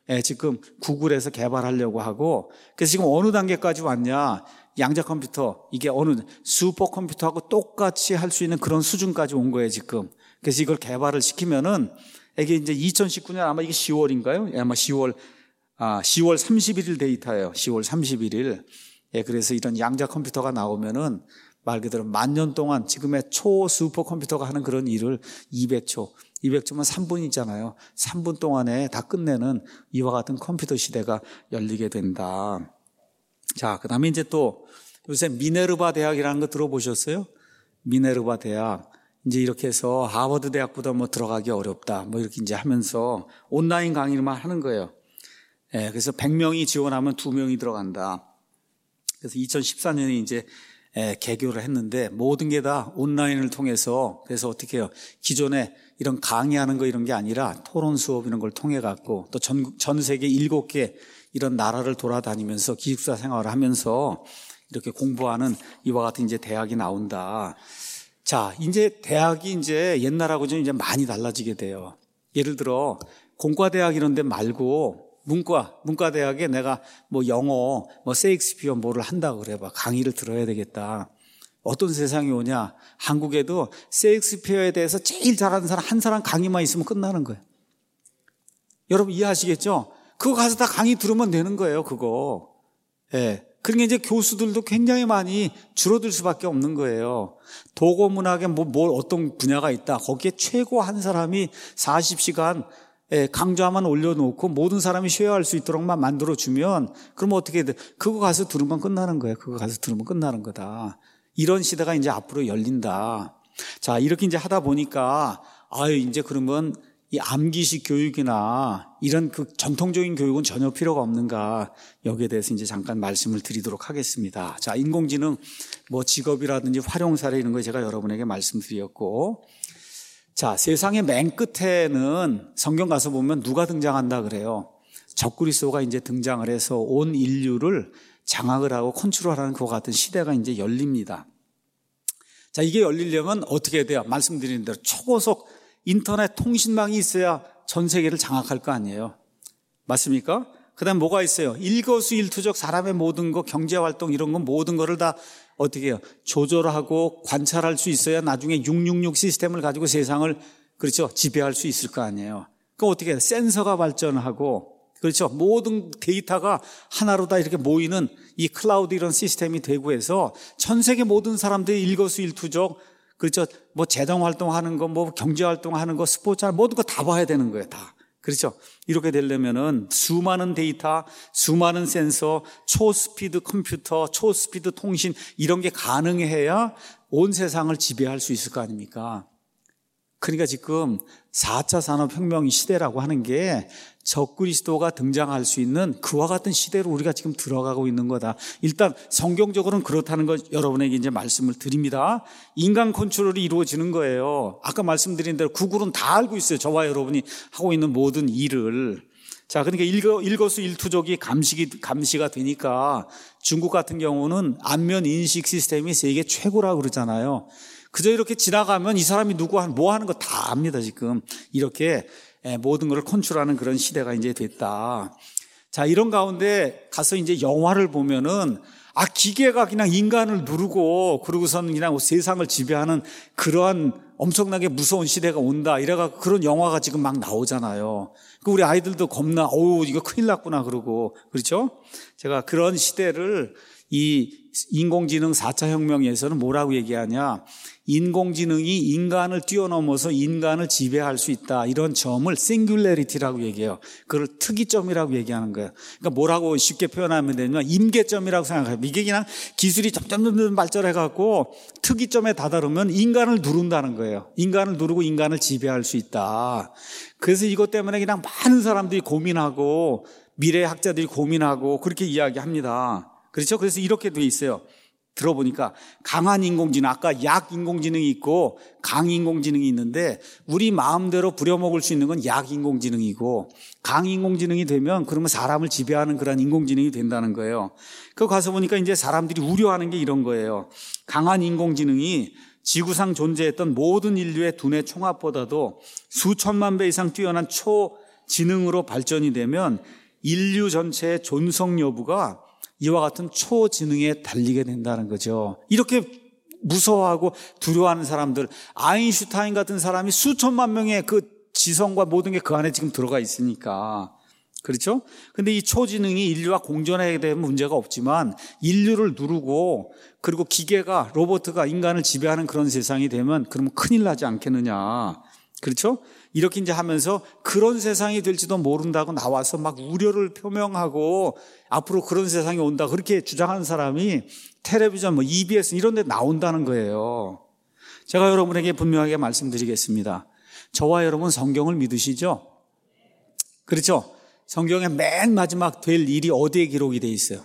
예, 지금 구글에서 개발하려고 하고, 그래서 지금 어느 단계까지 왔냐? 양자 컴퓨터, 이게 어느 슈퍼 컴퓨터하고 똑같이 할 수 있는 그런 수준까지 온 거예요, 지금. 그래서 이걸 개발을 시키면은 이게 이제 이천십구 년 아마 이게 시월인가요? 예, 아마 시월, 아, 시월 삼십일 일 데이터예요. 시월 삼십일 일. 예, 그래서 이런 양자 컴퓨터가 나오면은 말 그대로 만 년 동안 지금의 초 슈퍼 컴퓨터가 하는 그런 일을 이백 초, 이백 초면 삼 분이잖아요. 삼 분 동안에 다 끝내는 이와 같은 컴퓨터 시대가 열리게 된다. 자, 그 다음에 이제 또 요새 미네르바 대학이라는 거 들어보셨어요? 미네르바 대학. 이제 이렇게 해서 하버드 대학보다 뭐 들어가기 어렵다. 뭐 이렇게 이제 하면서 온라인 강의만 하는 거예요. 예, 그래서 백 명이 지원하면 두 명이 들어간다. 그래서 이천십사 년에 이제 예, 개교를 했는데 모든 게 다 온라인을 통해서, 그래서 어떻게 해요? 기존에 이런 강의하는 거 이런 게 아니라 토론 수업 이런 걸 통해 갖고 또 전, 전 세계 일곱 개 이런 나라를 돌아다니면서 기숙사 생활을 하면서 이렇게 공부하는 이와 같은 이제 대학이 나온다. 자, 이제 대학이 이제 옛날하고 좀 이제 많이 달라지게 돼요. 예를 들어 공과대학 이런 데 말고 문과, 문과대학에 내가 뭐 영어, 뭐 세익스피어 뭐를 한다고 그래 봐. 강의를 들어야 되겠다. 어떤 세상이 오냐. 한국에도 세익스피어에 대해서 제일 잘하는 사람 한 사람 강의만 있으면 끝나는 거예요. 여러분 이해하시겠죠? 그거 가서 다 강의 들으면 되는 거예요, 그거. 예. 그러니까 이제 교수들도 굉장히 많이 줄어들 수밖에 없는 거예요. 도고문학에 뭐, 뭐 어떤 분야가 있다. 거기에 최고 한 사람이 사십 시간 강좌만 올려놓고 모든 사람이 쉐어할 수 있도록만 만들어주면 그러면 어떻게 돼? 그거 가서 들으면 끝나는 거예요. 그거 가서 들으면 끝나는 거다. 이런 시대가 이제 앞으로 열린다. 자, 이렇게 이제 하다 보니까 아유, 이제 그러면 이 암기식 교육이나 이런 그 전통적인 교육은 전혀 필요가 없는가. 여기에 대해서 이제 잠깐 말씀을 드리도록 하겠습니다. 자, 인공지능 뭐 직업이라든지 활용 사례 이런 거 제가 여러분에게 말씀드렸고, 자, 세상의 맨 끝에는 성경 가서 보면 누가 등장한다 그래요? 적그리스도가 이제 등장을 해서 온 인류를 장악을 하고 컨트롤하는 그와 같은 시대가 이제 열립니다. 자, 이게 열리려면 어떻게 돼요? 말씀드린 대로 초고속 인터넷 통신망이 있어야 전 세계를 장악할 거 아니에요. 맞습니까? 그 다음 뭐가 있어요? 일거수일투족 사람의 모든 거, 경제활동 이런 건 모든 거를 다 어떻게 해요? 조절하고 관찰할 수 있어야 나중에 육육육 시스템을 가지고 세상을, 그렇죠, 지배할 수 있을 거 아니에요. 그럼 어떻게 해요? 센서가 발전하고, 그렇죠, 모든 데이터가 하나로 다 이렇게 모이는 이 클라우드 이런 시스템이 되고 해서 전 세계 모든 사람들이 일거수일투족, 그렇죠, 뭐 재정활동하는 거, 뭐 경제활동하는 거, 스포츠 모든 거 다 봐야 되는 거예요, 다. 그렇죠. 이렇게 되려면은 수많은 데이터, 수많은 센서, 초스피드 컴퓨터, 초스피드 통신 이런 게 가능해야 온 세상을 지배할 수 있을 거 아닙니까? 그러니까 지금 사 차 산업혁명 시대라고 하는 게 적그리스도가 등장할 수 있는 그와 같은 시대로 우리가 지금 들어가고 있는 거다. 일단 성경적으로는 그렇다는 걸 여러분에게 이제 말씀을 드립니다. 인간 컨트롤이 이루어지는 거예요. 아까 말씀드린 대로 구글은 다 알고 있어요. 저와 여러분이 하고 있는 모든 일을. 자, 그러니까 일거, 일거수일투족이 감식이, 감시가 되니까 중국 같은 경우는 안면 인식 시스템이 세계 최고라고 그러잖아요. 그저 이렇게 지나가면 이 사람이 누구 한 뭐 하는 거 다 압니다, 지금. 이렇게 모든 것을 컨트롤하는 그런 시대가 이제 됐다. 자, 이런 가운데 가서 이제 영화를 보면은 아, 기계가 그냥 인간을 누르고 그러고서는 그냥 세상을 지배하는 그러한 엄청나게 무서운 시대가 온다. 이래가 그런 영화가 지금 막 나오잖아요. 우리 아이들도 겁나, 어우, 이거 큰일 났구나, 그러고. 그렇죠? 제가 그런 시대를 이 인공지능 사 차 혁명에서는 뭐라고 얘기하냐. 인공지능이 인간을 뛰어넘어서 인간을 지배할 수 있다. 이런 점을 싱귤레리티라고 얘기해요. 그걸 특이점이라고 얘기하는 거예요. 그러니까 뭐라고 쉽게 표현하면 되냐면 임계점이라고 생각해요. 이게 그냥 기술이 점점 발전해갖고 특이점에 다다르면 인간을 누른다는 거예요. 인간을 누르고 인간을 지배할 수 있다. 그래서 이것 때문에 그냥 많은 사람들이 고민하고 미래학자들이 고민하고 그렇게 이야기합니다. 그렇죠? 그래서 이렇게 돼 있어요. 들어보니까 강한 인공지능, 아까 약 인공지능이 있고 강 인공지능이 있는데 우리 마음대로 부려먹을 수 있는 건 약 인공지능이고 강 인공지능이 되면 그러면 사람을 지배하는 그런 인공지능이 된다는 거예요. 그거 가서 보니까 이제 사람들이 우려하는 게 이런 거예요. 강한 인공지능이 지구상 존재했던 모든 인류의 두뇌 총합보다도 수천만 배 이상 뛰어난 초 지능으로 발전이 되면 인류 전체의 존속 여부가 이와 같은 초지능에 달리게 된다는 거죠. 이렇게 무서워하고 두려워하는 사람들, 아인슈타인 같은 사람이 수천만 명의 그 지성과 모든 게 그 안에 지금 들어가 있으니까. 그렇죠? 근데 이 초지능이 인류와 공존하게 되면 문제가 없지만 인류를 누르고 그리고 기계가, 로봇가 인간을 지배하는 그런 세상이 되면 그러면 큰일 나지 않겠느냐. 그렇죠? 이렇게 이제 하면서 그런 세상이 될지도 모른다고 나와서 막 우려를 표명하고 앞으로 그런 세상이 온다 그렇게 주장하는 사람이 텔레비전, 뭐 이비에스 이런 데 나온다는 거예요. 제가 여러분에게 분명하게 말씀드리겠습니다. 저와 여러분 성경을 믿으시죠? 그렇죠? 성경의 맨 마지막 될 일이 어디에 기록이 돼 있어요?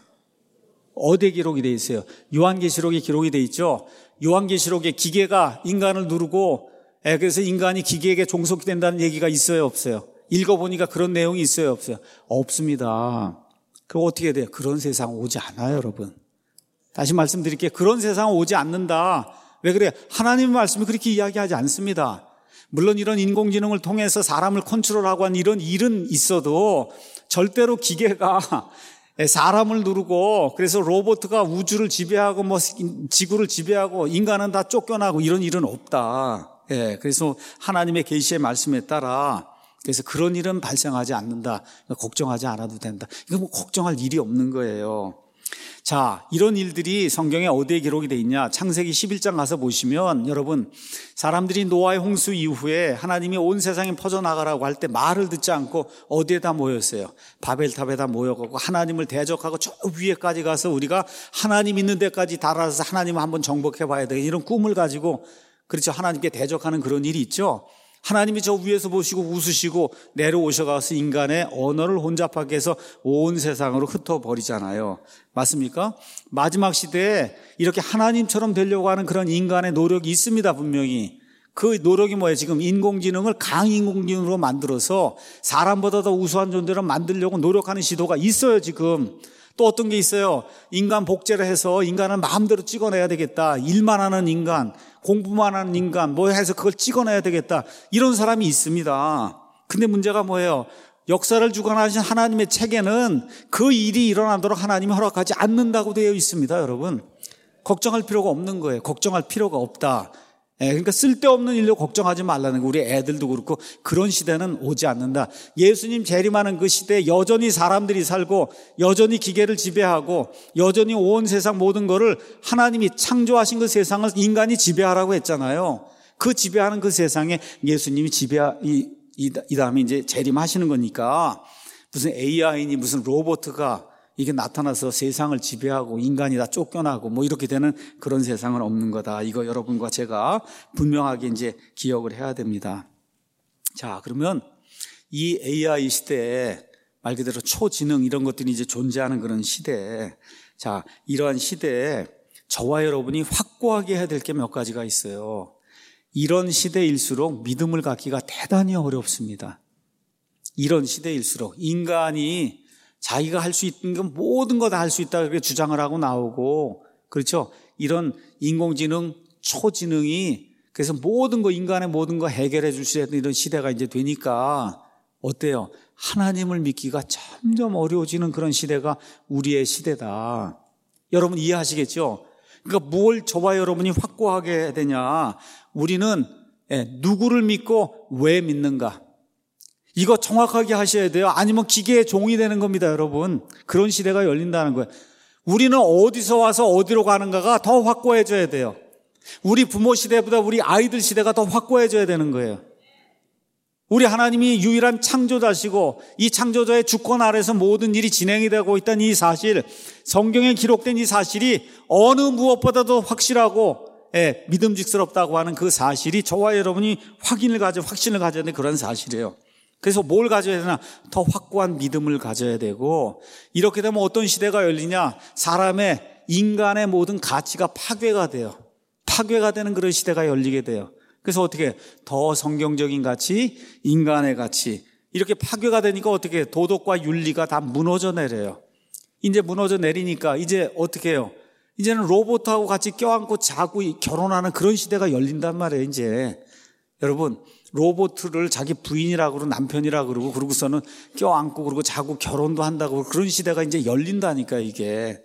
어디에 기록이 돼 있어요? 요한계시록에 기록이 돼 있죠? 요한계시록에 기계가 인간을 누르고 그래서 인간이 기계에게 종속이 된다는 얘기가 있어요, 없어요? 읽어보니까 그런 내용이 있어요, 없어요? 없습니다. 그럼 어떻게 돼요? 그런 세상 오지 않아요, 여러분. 다시 말씀드릴게요. 그런 세상 오지 않는다. 왜 그래요? 하나님의 말씀이 그렇게 이야기하지 않습니다. 물론 이런 인공지능을 통해서 사람을 컨트롤하고 하는 이런 일은 있어도 절대로 기계가 사람을 누르고 그래서 로봇가 우주를 지배하고 뭐 지구를 지배하고 인간은 다 쫓겨나고 이런 일은 없다. 예, 그래서 하나님의 계시의 말씀에 따라 그래서 그런 일은 발생하지 않는다. 걱정하지 않아도 된다. 이거 뭐 걱정할 일이 없는 거예요. 자, 이런 일들이 성경에 어디에 기록이 돼 있냐? 창세기 십일 장 가서 보시면 여러분 사람들이 노아의 홍수 이후에 하나님이 온 세상에 퍼져나가라고 할 때 말을 듣지 않고 어디에다 모였어요? 바벨탑에다 모여가고 하나님을 대적하고 저 위에까지 가서 우리가 하나님 있는 데까지 달아서 하나님을 한번 정복해 봐야 돼. 이런 꿈을 가지고 그렇죠. 하나님께 대적하는 그런 일이 있죠. 하나님이 저 위에서 보시고 웃으시고 내려오셔가서 인간의 언어를 혼잡하게 해서 온 세상으로 흩어버리잖아요. 맞습니까? 마지막 시대에 이렇게 하나님처럼 되려고 하는 그런 인간의 노력이 있습니다, 분명히. 그 노력이 뭐예요? 지금 인공지능을 강인공지능으로 만들어서 사람보다 더 우수한 존재로 만들려고 노력하는 시도가 있어요, 지금. 또 어떤 게 있어요? 인간 복제를 해서 인간을 마음대로 찍어내야 되겠다. 일만 하는 인간, 공부만 하는 인간, 뭐 해서 그걸 찍어내야 되겠다. 이런 사람이 있습니다. 근데 문제가 뭐예요? 역사를 주관하신 하나님의 책에는 그 일이 일어나도록 하나님이 허락하지 않는다고 되어 있습니다, 여러분. 걱정할 필요가 없는 거예요. 걱정할 필요가 없다. 예, 그러니까 쓸데없는 일로 걱정하지 말라는 거. 우리 애들도 그렇고 그런 시대는 오지 않는다. 예수님 재림하는 그 시대에 여전히 사람들이 살고 여전히 기계를 지배하고 여전히 온 세상 모든 거를 하나님이 창조하신 그 세상을 인간이 지배하라고 했잖아요. 그 지배하는 그 세상에 예수님이 지배하 이, 이, 이 다음에 이제 재림하시는 거니까 무슨 에이아이니 무슨 로봇가 이게 나타나서 세상을 지배하고 인간이 다 쫓겨나고 뭐 이렇게 되는 그런 세상은 없는 거다. 이거 여러분과 제가 분명하게 이제 기억을 해야 됩니다. 자, 그러면 이 에이아이 시대에 말 그대로 초지능 이런 것들이 이제 존재하는 그런 시대에 자, 이러한 시대에 저와 여러분이 확고하게 해야 될 게 몇 가지가 있어요. 이런 시대일수록 믿음을 갖기가 대단히 어렵습니다. 이런 시대일수록 인간이 자기가 할 수 있는 건 모든 거 다 할 수 있다 그렇게 주장을 하고 나오고 그렇죠. 이런 인공지능 초지능이 그래서 모든 거 인간의 모든 거 해결해 줄 수 있는 이런 시대가 이제 되니까 어때요? 하나님을 믿기가 점점 어려워지는 그런 시대가 우리의 시대다. 여러분 이해하시겠죠? 그러니까 뭘 저와 여러분이 확고하게 해야 되냐? 우리는 누구를 믿고 왜 믿는가? 이거 정확하게 하셔야 돼요. 아니면 기계의 종이 되는 겁니다, 여러분. 그런 시대가 열린다는 거예요. 우리는 어디서 와서 어디로 가는가가 더 확고해져야 돼요. 우리 부모 시대보다 우리 아이들 시대가 더 확고해져야 되는 거예요. 우리 하나님이 유일한 창조자시고 이 창조자의 주권 아래서 모든 일이 진행이 되고 있다는 이 사실, 성경에 기록된 이 사실이 어느 무엇보다도 확실하고 예, 믿음직스럽다고 하는 그 사실이 저와 여러분이 확인을 가져 확신을 가져야 되는 그런 사실이에요. 그래서 뭘 가져야 되나? 더 확고한 믿음을 가져야 되고 이렇게 되면 어떤 시대가 열리냐? 사람의 인간의 모든 가치가 파괴가 돼요. 파괴가 되는 그런 시대가 열리게 돼요. 그래서 어떻게 더 성경적인 가치, 인간의 가치 이렇게 파괴가 되니까 어떻게 도덕과 윤리가 다 무너져 내려요. 이제 무너져 내리니까 이제 어떻게 해요? 이제는 로봇하고 같이 껴안고 자고 결혼하는 그런 시대가 열린단 말이에요. 이제 여러분 로봇을 자기 부인이라고 그러고 남편이라고 그러고 그러고서는 껴안고 그러고 자고 결혼도 한다고 그런 시대가 이제 열린다니까. 이게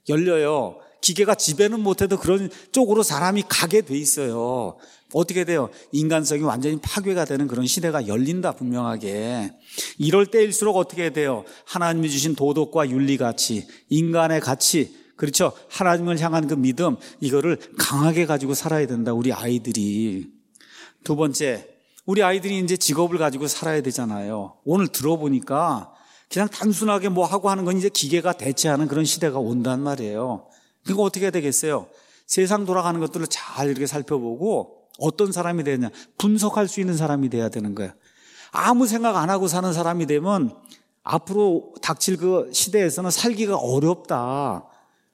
열려요. 기계가 지배는 못해도 그런 쪽으로 사람이 가게 돼 있어요. 어떻게 돼요? 인간성이 완전히 파괴가 되는 그런 시대가 열린다, 분명하게. 이럴 때일수록 어떻게 돼요? 하나님이 주신 도덕과 윤리가치, 인간의 가치, 그렇죠? 하나님을 향한 그 믿음, 이거를 강하게 가지고 살아야 된다, 우리 아이들이. 두 번째, 우리 아이들이 이제 직업을 가지고 살아야 되잖아요. 오늘 들어보니까 그냥 단순하게 뭐 하고 하는 건 이제 기계가 대체하는 그런 시대가 온단 말이에요. 그러니까 어떻게 해야 되겠어요? 세상 돌아가는 것들을 잘 이렇게 살펴보고 어떤 사람이 되냐, 분석할 수 있는 사람이 돼야 되는 거예요. 아무 생각 안 하고 사는 사람이 되면 앞으로 닥칠 그 시대에서는 살기가 어렵다.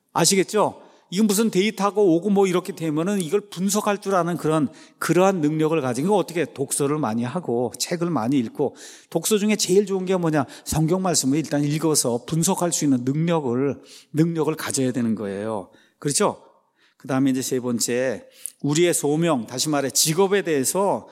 아시겠죠? 이건 무슨 데이터가 오고 뭐 이렇게 되면은 이걸 분석할 줄 아는 그런, 그러한 능력을 가진 거 어떻게 독서를 많이 하고 책을 많이 읽고, 독서 중에 제일 좋은 게 뭐냐? 성경 말씀을 일단 읽어서 분석할 수 있는 능력을, 능력을 가져야 되는 거예요. 그렇죠? 그 다음에 이제 세 번째, 우리의 소명, 다시 말해 직업에 대해서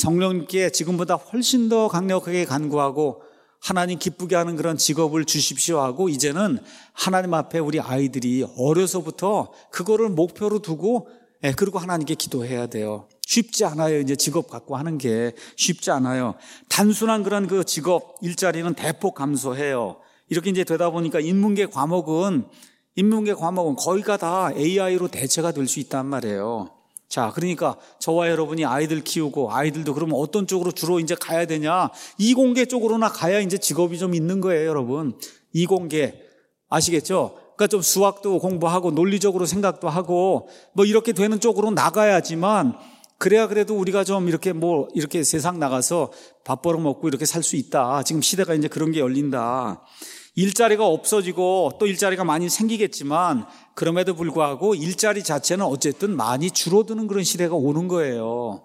성령님께 지금보다 훨씬 더 강력하게 간구하고 하나님 기쁘게 하는 그런 직업을 주십시오 하고, 이제는 하나님 앞에 우리 아이들이 어려서부터 그거를 목표로 두고, 예, 그리고 하나님께 기도해야 돼요. 쉽지 않아요. 이제 직업 갖고 하는 게 쉽지 않아요. 단순한 그런 그 직업 일자리는 대폭 감소해요. 이렇게 이제 되다 보니까 인문계 과목은 인문계 과목은 거의가 다 에이아이로 대체가 될 수 있단 말이에요. 자, 그러니까 저와 여러분이 아이들 키우고 아이들도 그러면 어떤 쪽으로 주로 이제 가야 되냐? 이공계 쪽으로나 가야 이제 직업이 좀 있는 거예요, 여러분. 이공계. 아시겠죠? 그러니까 좀 수학도 공부하고 논리적으로 생각도 하고 뭐 이렇게 되는 쪽으로 나가야지만, 그래야 그래도 우리가 좀 이렇게 뭐 이렇게 세상 나가서 밥 벌어 먹고 이렇게 살 수 있다. 지금 시대가 이제 그런 게 열린다. 일자리가 없어지고 또 일자리가 많이 생기겠지만 그럼에도 불구하고 일자리 자체는 어쨌든 많이 줄어드는 그런 시대가 오는 거예요.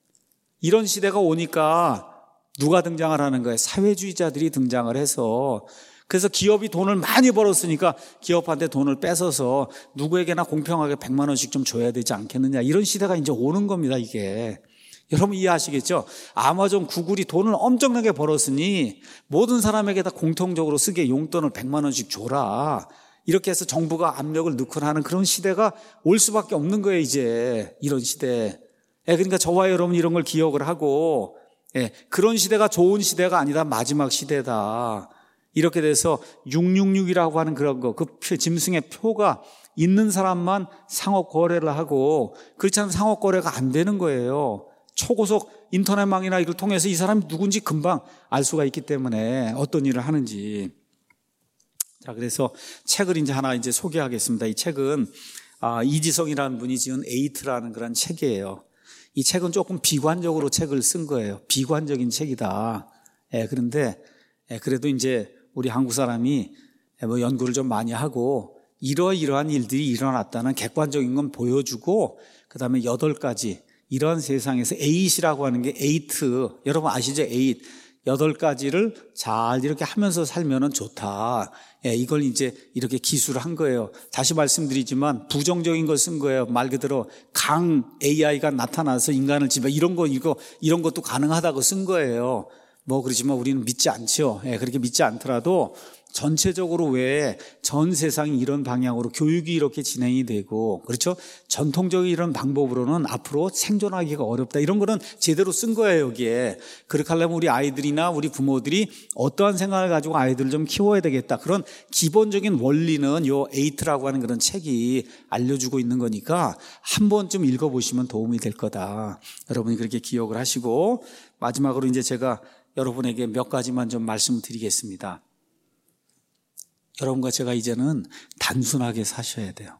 이런 시대가 오니까 누가 등장을 하는 거예요? 사회주의자들이 등장을 해서, 그래서 기업이 돈을 많이 벌었으니까 기업한테 돈을 뺏어서 누구에게나 공평하게 백만 원씩 좀 줘야 되지 않겠느냐, 이런 시대가 이제 오는 겁니다. 이게 여러분 이해하시겠죠? 아마존, 구글이 돈을 엄청나게 벌었으니 모든 사람에게 다 공통적으로 쓰게 용돈을 백만 원씩 줘라, 이렇게 해서 정부가 압력을 넣고 하는 그런 시대가 올 수밖에 없는 거예요. 이제 이런 시대. 예, 그러니까 저와 여러분 이런 걸 기억을 하고, 예, 그런 시대가 좋은 시대가 아니다, 마지막 시대다. 이렇게 돼서 육육육이라고 하는 그런 거, 그 표, 짐승의 표가 있는 사람만 상업 거래를 하고, 그렇지 않으면 상업 거래가 안 되는 거예요. 초고속 인터넷망이나 이걸 통해서 이 사람이 누군지 금방 알 수가 있기 때문에, 어떤 일을 하는지. 자, 그래서 책을 이제 하나 이제 소개하겠습니다. 이 책은 아, 이지성이라는 분이 지은 에이트라는 그런 책이에요. 이 책은 조금 비관적으로 책을 쓴 거예요. 비관적인 책이다. 예, 그런데 예, 그래도 이제 우리 한국 사람이 뭐 연구를 좀 많이 하고 이러이러한 일들이 일어났다는 객관적인 건 보여주고, 그 다음에 여덟 가지 이러한 세상에서 에잇이라고 하는 게 에이트, 여러분 아시죠? 에잇. 여덟 가지를 잘 이렇게 하면서 살면은 좋다. 예, 이걸 이제 이렇게 기술을 한 거예요. 다시 말씀드리지만 부정적인 걸 쓴 거예요. 말 그대로 강 에이아이가 나타나서 인간을 지배, 이런 거, 이거, 이런 것도 가능하다고 쓴 거예요. 뭐 그렇지만 우리는 믿지 않죠. 예, 그렇게 믿지 않더라도 전체적으로 왜 전 세상이 이런 방향으로 교육이 이렇게 진행이 되고, 그렇죠? 전통적인 이런 방법으로는 앞으로 생존하기가 어렵다. 이런 거는 제대로 쓴 거예요, 여기에. 그렇게 하려면 우리 아이들이나 우리 부모들이 어떠한 생각을 가지고 아이들을 좀 키워야 되겠다. 그런 기본적인 원리는 요 에이트라고 하는 그런 책이 알려주고 있는 거니까 한 번쯤 읽어보시면 도움이 될 거다. 여러분이 그렇게 기억을 하시고, 마지막으로 이제 제가 여러분에게 몇 가지만 좀 말씀드리겠습니다. 여러분과 제가 이제는 단순하게 사셔야 돼요.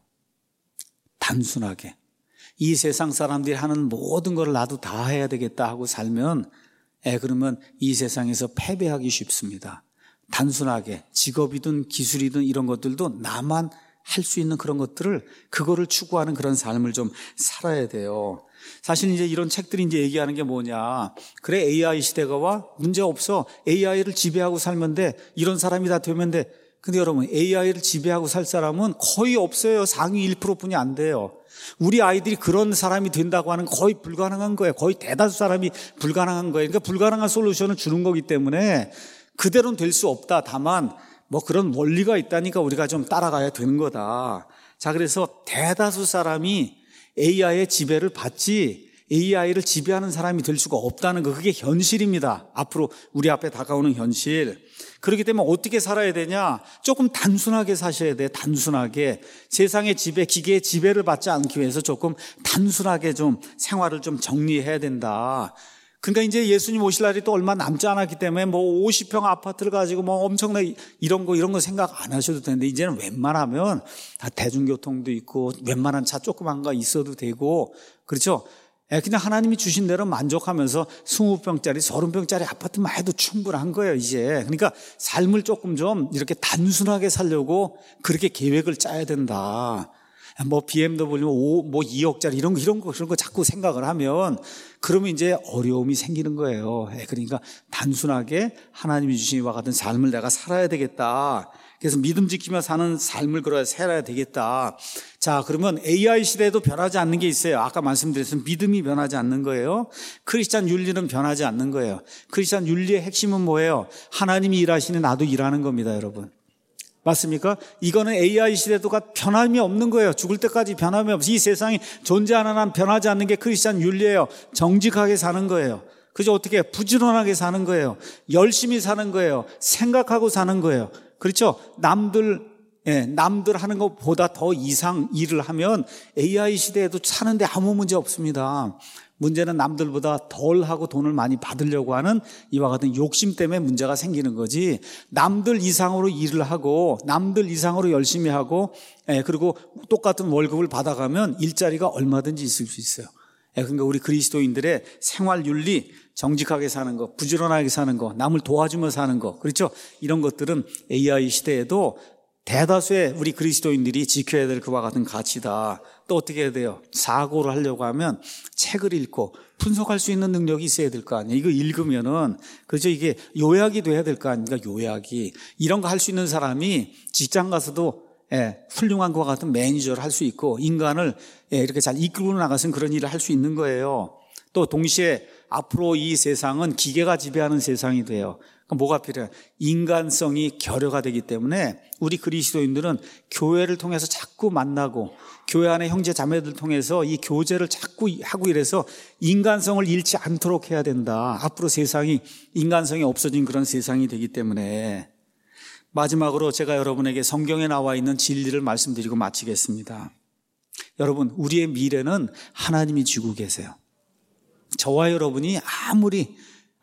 단순하게. 이 세상 사람들이 하는 모든 걸 나도 다 해야 되겠다 하고 살면, 예, 그러면 이 세상에서 패배하기 쉽습니다. 단순하게 직업이든 기술이든 이런 것들도 나만 할 수 있는 그런 것들을, 그거를 추구하는 그런 삶을 좀 살아야 돼요. 사실 이제 이런 책들이 이제 얘기하는 게 뭐냐. 그래, 에이아이 시대가 와? 문제 없어. 에이아이를 지배하고 살면 돼. 이런 사람이 다 되면 돼. 근데 여러분, 에이아이를 지배하고 살 사람은 거의 없어요. 상위 일 퍼센트 뿐이 안 돼요. 우리 아이들이 그런 사람이 된다고 하는 건 거의 불가능한 거예요. 거의 대다수 사람이 불가능한 거예요. 그러니까 불가능한 솔루션을 주는 거기 때문에 그대로는 될 수 없다. 다만 뭐 그런 원리가 있다니까 우리가 좀 따라가야 되는 거다. 자, 그래서 대다수 사람이 에이아이의 지배를 받지 에이아이를 지배하는 사람이 될 수가 없다는 거, 그게 현실입니다. 앞으로 우리 앞에 다가오는 현실. 그렇기 때문에 어떻게 살아야 되냐? 조금 단순하게 사셔야 돼. 단순하게. 세상의 지배, 기계의 지배를 받지 않기 위해서 조금 단순하게 좀 생활을 좀 정리해야 된다. 그러니까 이제 예수님 오실 날이 또 얼마 남지 않았기 때문에 뭐 오십 평 아파트를 가지고 뭐 엄청나게 이런 거 이런 거 생각 안 하셔도 되는데, 이제는 웬만하면 다 대중교통도 있고 웬만한 차 조그만 거 있어도 되고, 그렇죠? 그냥 하나님이 주신 대로 만족하면서 이십 평짜리 삼십 평짜리 아파트만 해도 충분한 거예요, 이제. 그러니까 삶을 조금 좀 이렇게 단순하게 살려고 그렇게 계획을 짜야 된다. 뭐 비엠더블유 오, 뭐 이억짜리 이런 거 이런 거 그런 거 자꾸 생각을 하면 그러면 이제 어려움이 생기는 거예요. 그러니까 단순하게 하나님이 주신 이와 같은 삶을 내가 살아야 되겠다. 그래서 믿음 지키며 사는 삶을 그래야 살아야 되겠다. 자, 그러면 에이아이 시대에도 변하지 않는 게 있어요. 아까 말씀드렸듯이 믿음이 변하지 않는 거예요. 크리스찬 윤리는 변하지 않는 거예요. 크리스찬 윤리의 핵심은 뭐예요? 하나님이 일하시는 나도 일하는 겁니다, 여러분. 맞습니까? 이거는 에이아이 시대도가 변함이 없는 거예요. 죽을 때까지 변함이 없어요. 이 세상이 존재하는 한 변하지 않는 게 크리스찬 윤리예요. 정직하게 사는 거예요. 그죠? 어떻게 부지런하게 사는 거예요. 열심히 사는 거예요. 생각하고 사는 거예요. 그렇죠? 남들, 예, 남들 하는 것보다 더 이상 일을 하면 에이아이 시대에도 사는데 아무 문제 없습니다. 문제는 남들보다 덜 하고 돈을 많이 받으려고 하는 이와 같은 욕심 때문에 문제가 생기는 거지, 남들 이상으로 일을 하고 남들 이상으로 열심히 하고, 예, 그리고 똑같은 월급을 받아가면 일자리가 얼마든지 있을 수 있어요. 예, 그러니까 우리 그리스도인들의 생활 윤리, 정직하게 사는 거, 부지런하게 사는 거, 남을 도와주며 사는 거, 그렇죠? 이런 것들은 에이아이 시대에도 대다수의 우리 그리스도인들이 지켜야 될 그와 같은 가치다. 또 어떻게 해야 돼요? 사고를 하려고 하면 책을 읽고 분석할 수 있는 능력이 있어야 될 거 아니에요. 이거 읽으면은, 그렇죠? 이게 요약이 돼야 될 거 아닙니까? 요약이. 이런 거 할 수 있는 사람이 직장 가서도, 예, 훌륭한 것과 같은 매니저를 할 수 있고, 인간을, 예, 이렇게 잘 이끌고 나가서는 그런 일을 할 수 있는 거예요. 또 동시에 앞으로 이 세상은 기계가 지배하는 세상이 돼요. 그럼 뭐가 필요해요? 인간성이 결여가 되기 때문에 우리 그리스도인들은 교회를 통해서 자꾸 만나고 교회 안에 형제 자매들 통해서 이 교제를 자꾸 하고 이래서 인간성을 잃지 않도록 해야 된다. 앞으로 세상이 인간성이 없어진 그런 세상이 되기 때문에. 마지막으로 제가 여러분에게 성경에 나와 있는 진리를 말씀드리고 마치겠습니다. 여러분, 우리의 미래는 하나님이 쥐고 계세요. 저와 여러분이 아무리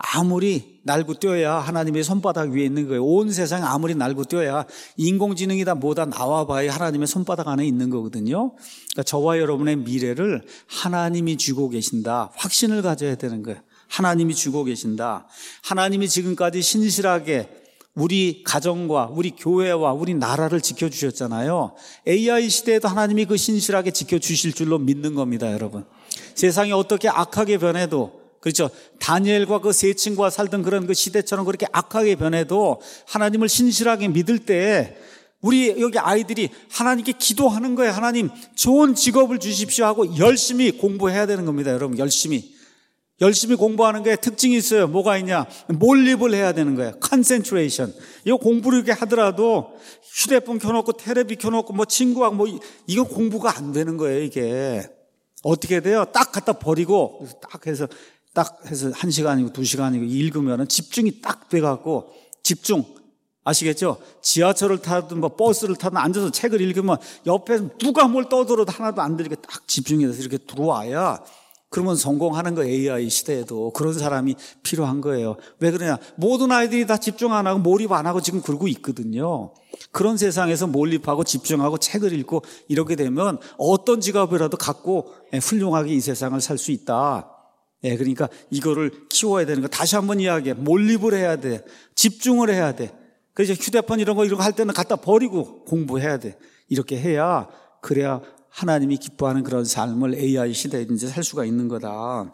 아무리 날고 뛰어야 하나님의 손바닥 위에 있는 거예요. 온 세상에 아무리 날고 뛰어야 인공지능이다 뭐다 나와봐야 하나님의 손바닥 안에 있는 거거든요. 그러니까 저와 여러분의 미래를 하나님이 쥐고 계신다. 확신을 가져야 되는 거예요. 하나님이 쥐고 계신다. 하나님이 지금까지 신실하게 우리 가정과 우리 교회와 우리 나라를 지켜주셨잖아요. 에이아이 시대에도 하나님이 그 신실하게 지켜주실 줄로 믿는 겁니다, 여러분. 세상이 어떻게 악하게 변해도, 그렇죠, 다니엘과 그 세 친구가 살던 그런 그 시대처럼 그렇게 악하게 변해도 하나님을 신실하게 믿을 때 우리 여기 아이들이 하나님께 기도하는 거예요. 하나님 좋은 직업을 주십시오 하고 열심히 공부해야 되는 겁니다, 여러분. 열심히 열심히 공부하는 게 특징이 있어요. 뭐가 있냐? 몰입을 해야 되는 거예요. 컨센트레이션. 이거 공부를 이렇게 하더라도 휴대폰 켜놓고 텔레비 켜놓고 뭐 친구하고 뭐 이거 공부가 안 되는 거예요. 이게 어떻게 돼요? 딱 갖다 버리고 딱 해서 딱 해서 한 시간이고 두 시간이고 읽으면은 집중이 딱 돼갖고 집중. 아시겠죠? 지하철을 타든 뭐 버스를 타든 앉아서 책을 읽으면 옆에서 누가 뭘 떠들어도 하나도 안 들리게 딱 집중해서 이렇게 들어와야, 그러면 성공하는 거. 에이아이 시대에도 그런 사람이 필요한 거예요. 왜 그러냐? 모든 아이들이 다 집중 안 하고 몰입 안 하고 지금 그러고 있거든요. 그런 세상에서 몰입하고 집중하고 책을 읽고 이렇게 되면 어떤 직업이라도 갖고 훌륭하게 이 세상을 살 수 있다. 예, 그러니까 이거를 키워야 되는 거. 다시 한번 이야기해. 몰입을 해야 돼. 집중을 해야 돼. 그래서 휴대폰 이런 거 이런 거 할 때는 갖다 버리고 공부해야 돼. 이렇게 해야, 그래야 하나님이 기뻐하는 그런 삶을 에이아이 시대에 이제 살 수가 있는 거다.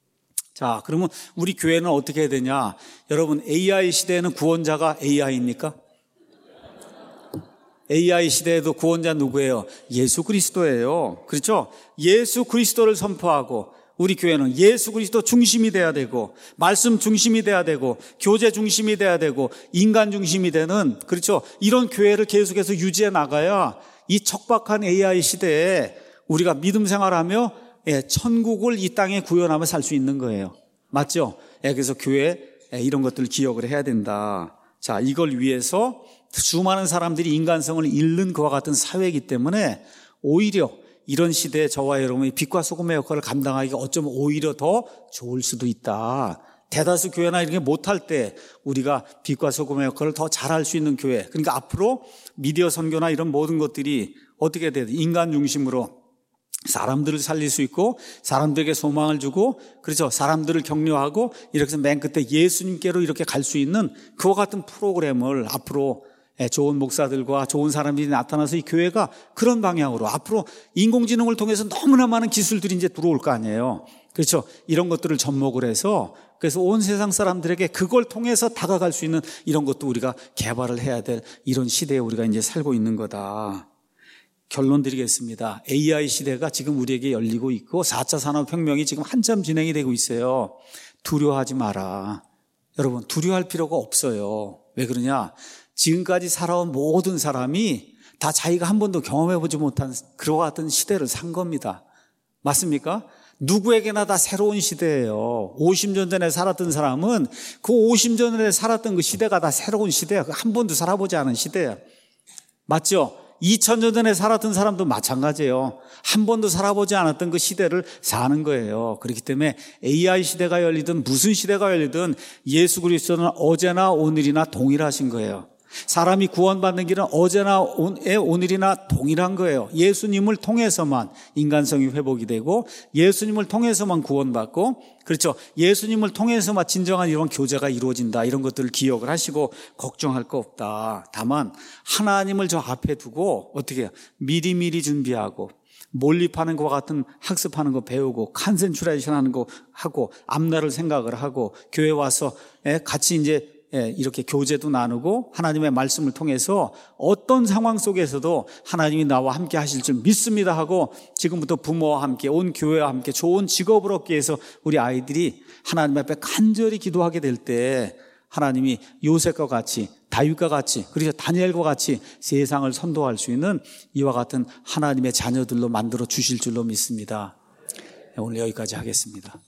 자, 그러면 우리 교회는 어떻게 해야 되냐? 여러분, 에이아이 시대에는 구원자가 에이아이입니까? 에이아이 시대에도 구원자 누구예요? 예수 그리스도예요. 그렇죠? 예수 그리스도를 선포하고 우리 교회는 예수 그리스도 중심이 돼야 되고 말씀 중심이 돼야 되고 교제 중심이 돼야 되고 인간 중심이 되는, 그렇죠, 이런 교회를 계속해서 유지해 나가야 이 척박한 에이아이 시대에 우리가 믿음 생활하며 예, 천국을 이 땅에 구현하며 살 수 있는 거예요. 맞죠? 예, 그래서 교회 예, 이런 것들을 기억을 해야 된다. 자, 이걸 위해서 수많은 사람들이 인간성을 잃는 그와 같은 사회이기 때문에 오히려 이런 시대에 저와 여러분이 빛과 소금의 역할을 감당하기가 어쩌면 오히려 더 좋을 수도 있다. 대다수 교회나 이런 게 못할 때 우리가 빛과 소금의 역할을 더 잘할 수 있는 교회. 그러니까 앞으로 미디어 선교나 이런 모든 것들이 어떻게 돼야 돼? 인간 중심으로 사람들을 살릴 수 있고 사람들에게 소망을 주고, 그렇죠, 사람들을 격려하고 이렇게 해서 맨 끝에 예수님께로 이렇게 갈 수 있는 그와 같은 프로그램을 앞으로 좋은 목사들과 좋은 사람들이 나타나서 이 교회가 그런 방향으로 앞으로 인공지능을 통해서 너무나 많은 기술들이 이제 들어올 거 아니에요. 그렇죠. 이런 것들을 접목을 해서 그래서 온 세상 사람들에게 그걸 통해서 다가갈 수 있는 이런 것도 우리가 개발을 해야 될 이런 시대에 우리가 이제 살고 있는 거다. 결론 드리겠습니다. 에이아이 시대가 지금 우리에게 열리고 있고 사 차 산업혁명이 지금 한참 진행이 되고 있어요. 두려워하지 마라. 여러분, 두려워할 필요가 없어요. 왜 그러냐? 지금까지 살아온 모든 사람이 다 자기가 한 번도 경험해보지 못한 그와 같은 시대를 산 겁니다. 맞습니까? 누구에게나 다 새로운 시대예요. 오십 년 전에 살았던 사람은 그 오십 년 전에 살았던 그 시대가 다 새로운 시대야. 한 번도 살아보지 않은 시대야. 맞죠? 이천 년 전에 살았던 사람도 마찬가지예요. 한 번도 살아보지 않았던 그 시대를 사는 거예요. 그렇기 때문에 에이아이 시대가 열리든 무슨 시대가 열리든 예수 그리스도는 어제나 오늘이나 동일하신 거예요. 사람이 구원받는 길은 어제나 오늘이나 동일한 거예요. 예수님을 통해서만 인간성이 회복이 되고 예수님을 통해서만 구원받고, 그렇죠, 예수님을 통해서만 진정한 이런 교제가 이루어진다. 이런 것들을 기억을 하시고 걱정할 거 없다. 다만 하나님을 저 앞에 두고 어떻게 해요? 미리미리 준비하고 몰입하는 것과 같은 학습하는 거 배우고 컨센트레이션 하는 거 하고 앞날을 생각을 하고 교회 와서 같이 이제 예, 이렇게 교제도 나누고 하나님의 말씀을 통해서 어떤 상황 속에서도 하나님이 나와 함께 하실 줄 믿습니다 하고 지금부터 부모와 함께 온 교회와 함께 좋은 직업을 얻기 위해서 우리 아이들이 하나님 앞에 간절히 기도하게 될 때 하나님이 요셉과 같이 다윗과 같이 그리고 다니엘과 같이 세상을 선도할 수 있는 이와 같은 하나님의 자녀들로 만들어 주실 줄로 믿습니다. 오늘 여기까지 하겠습니다.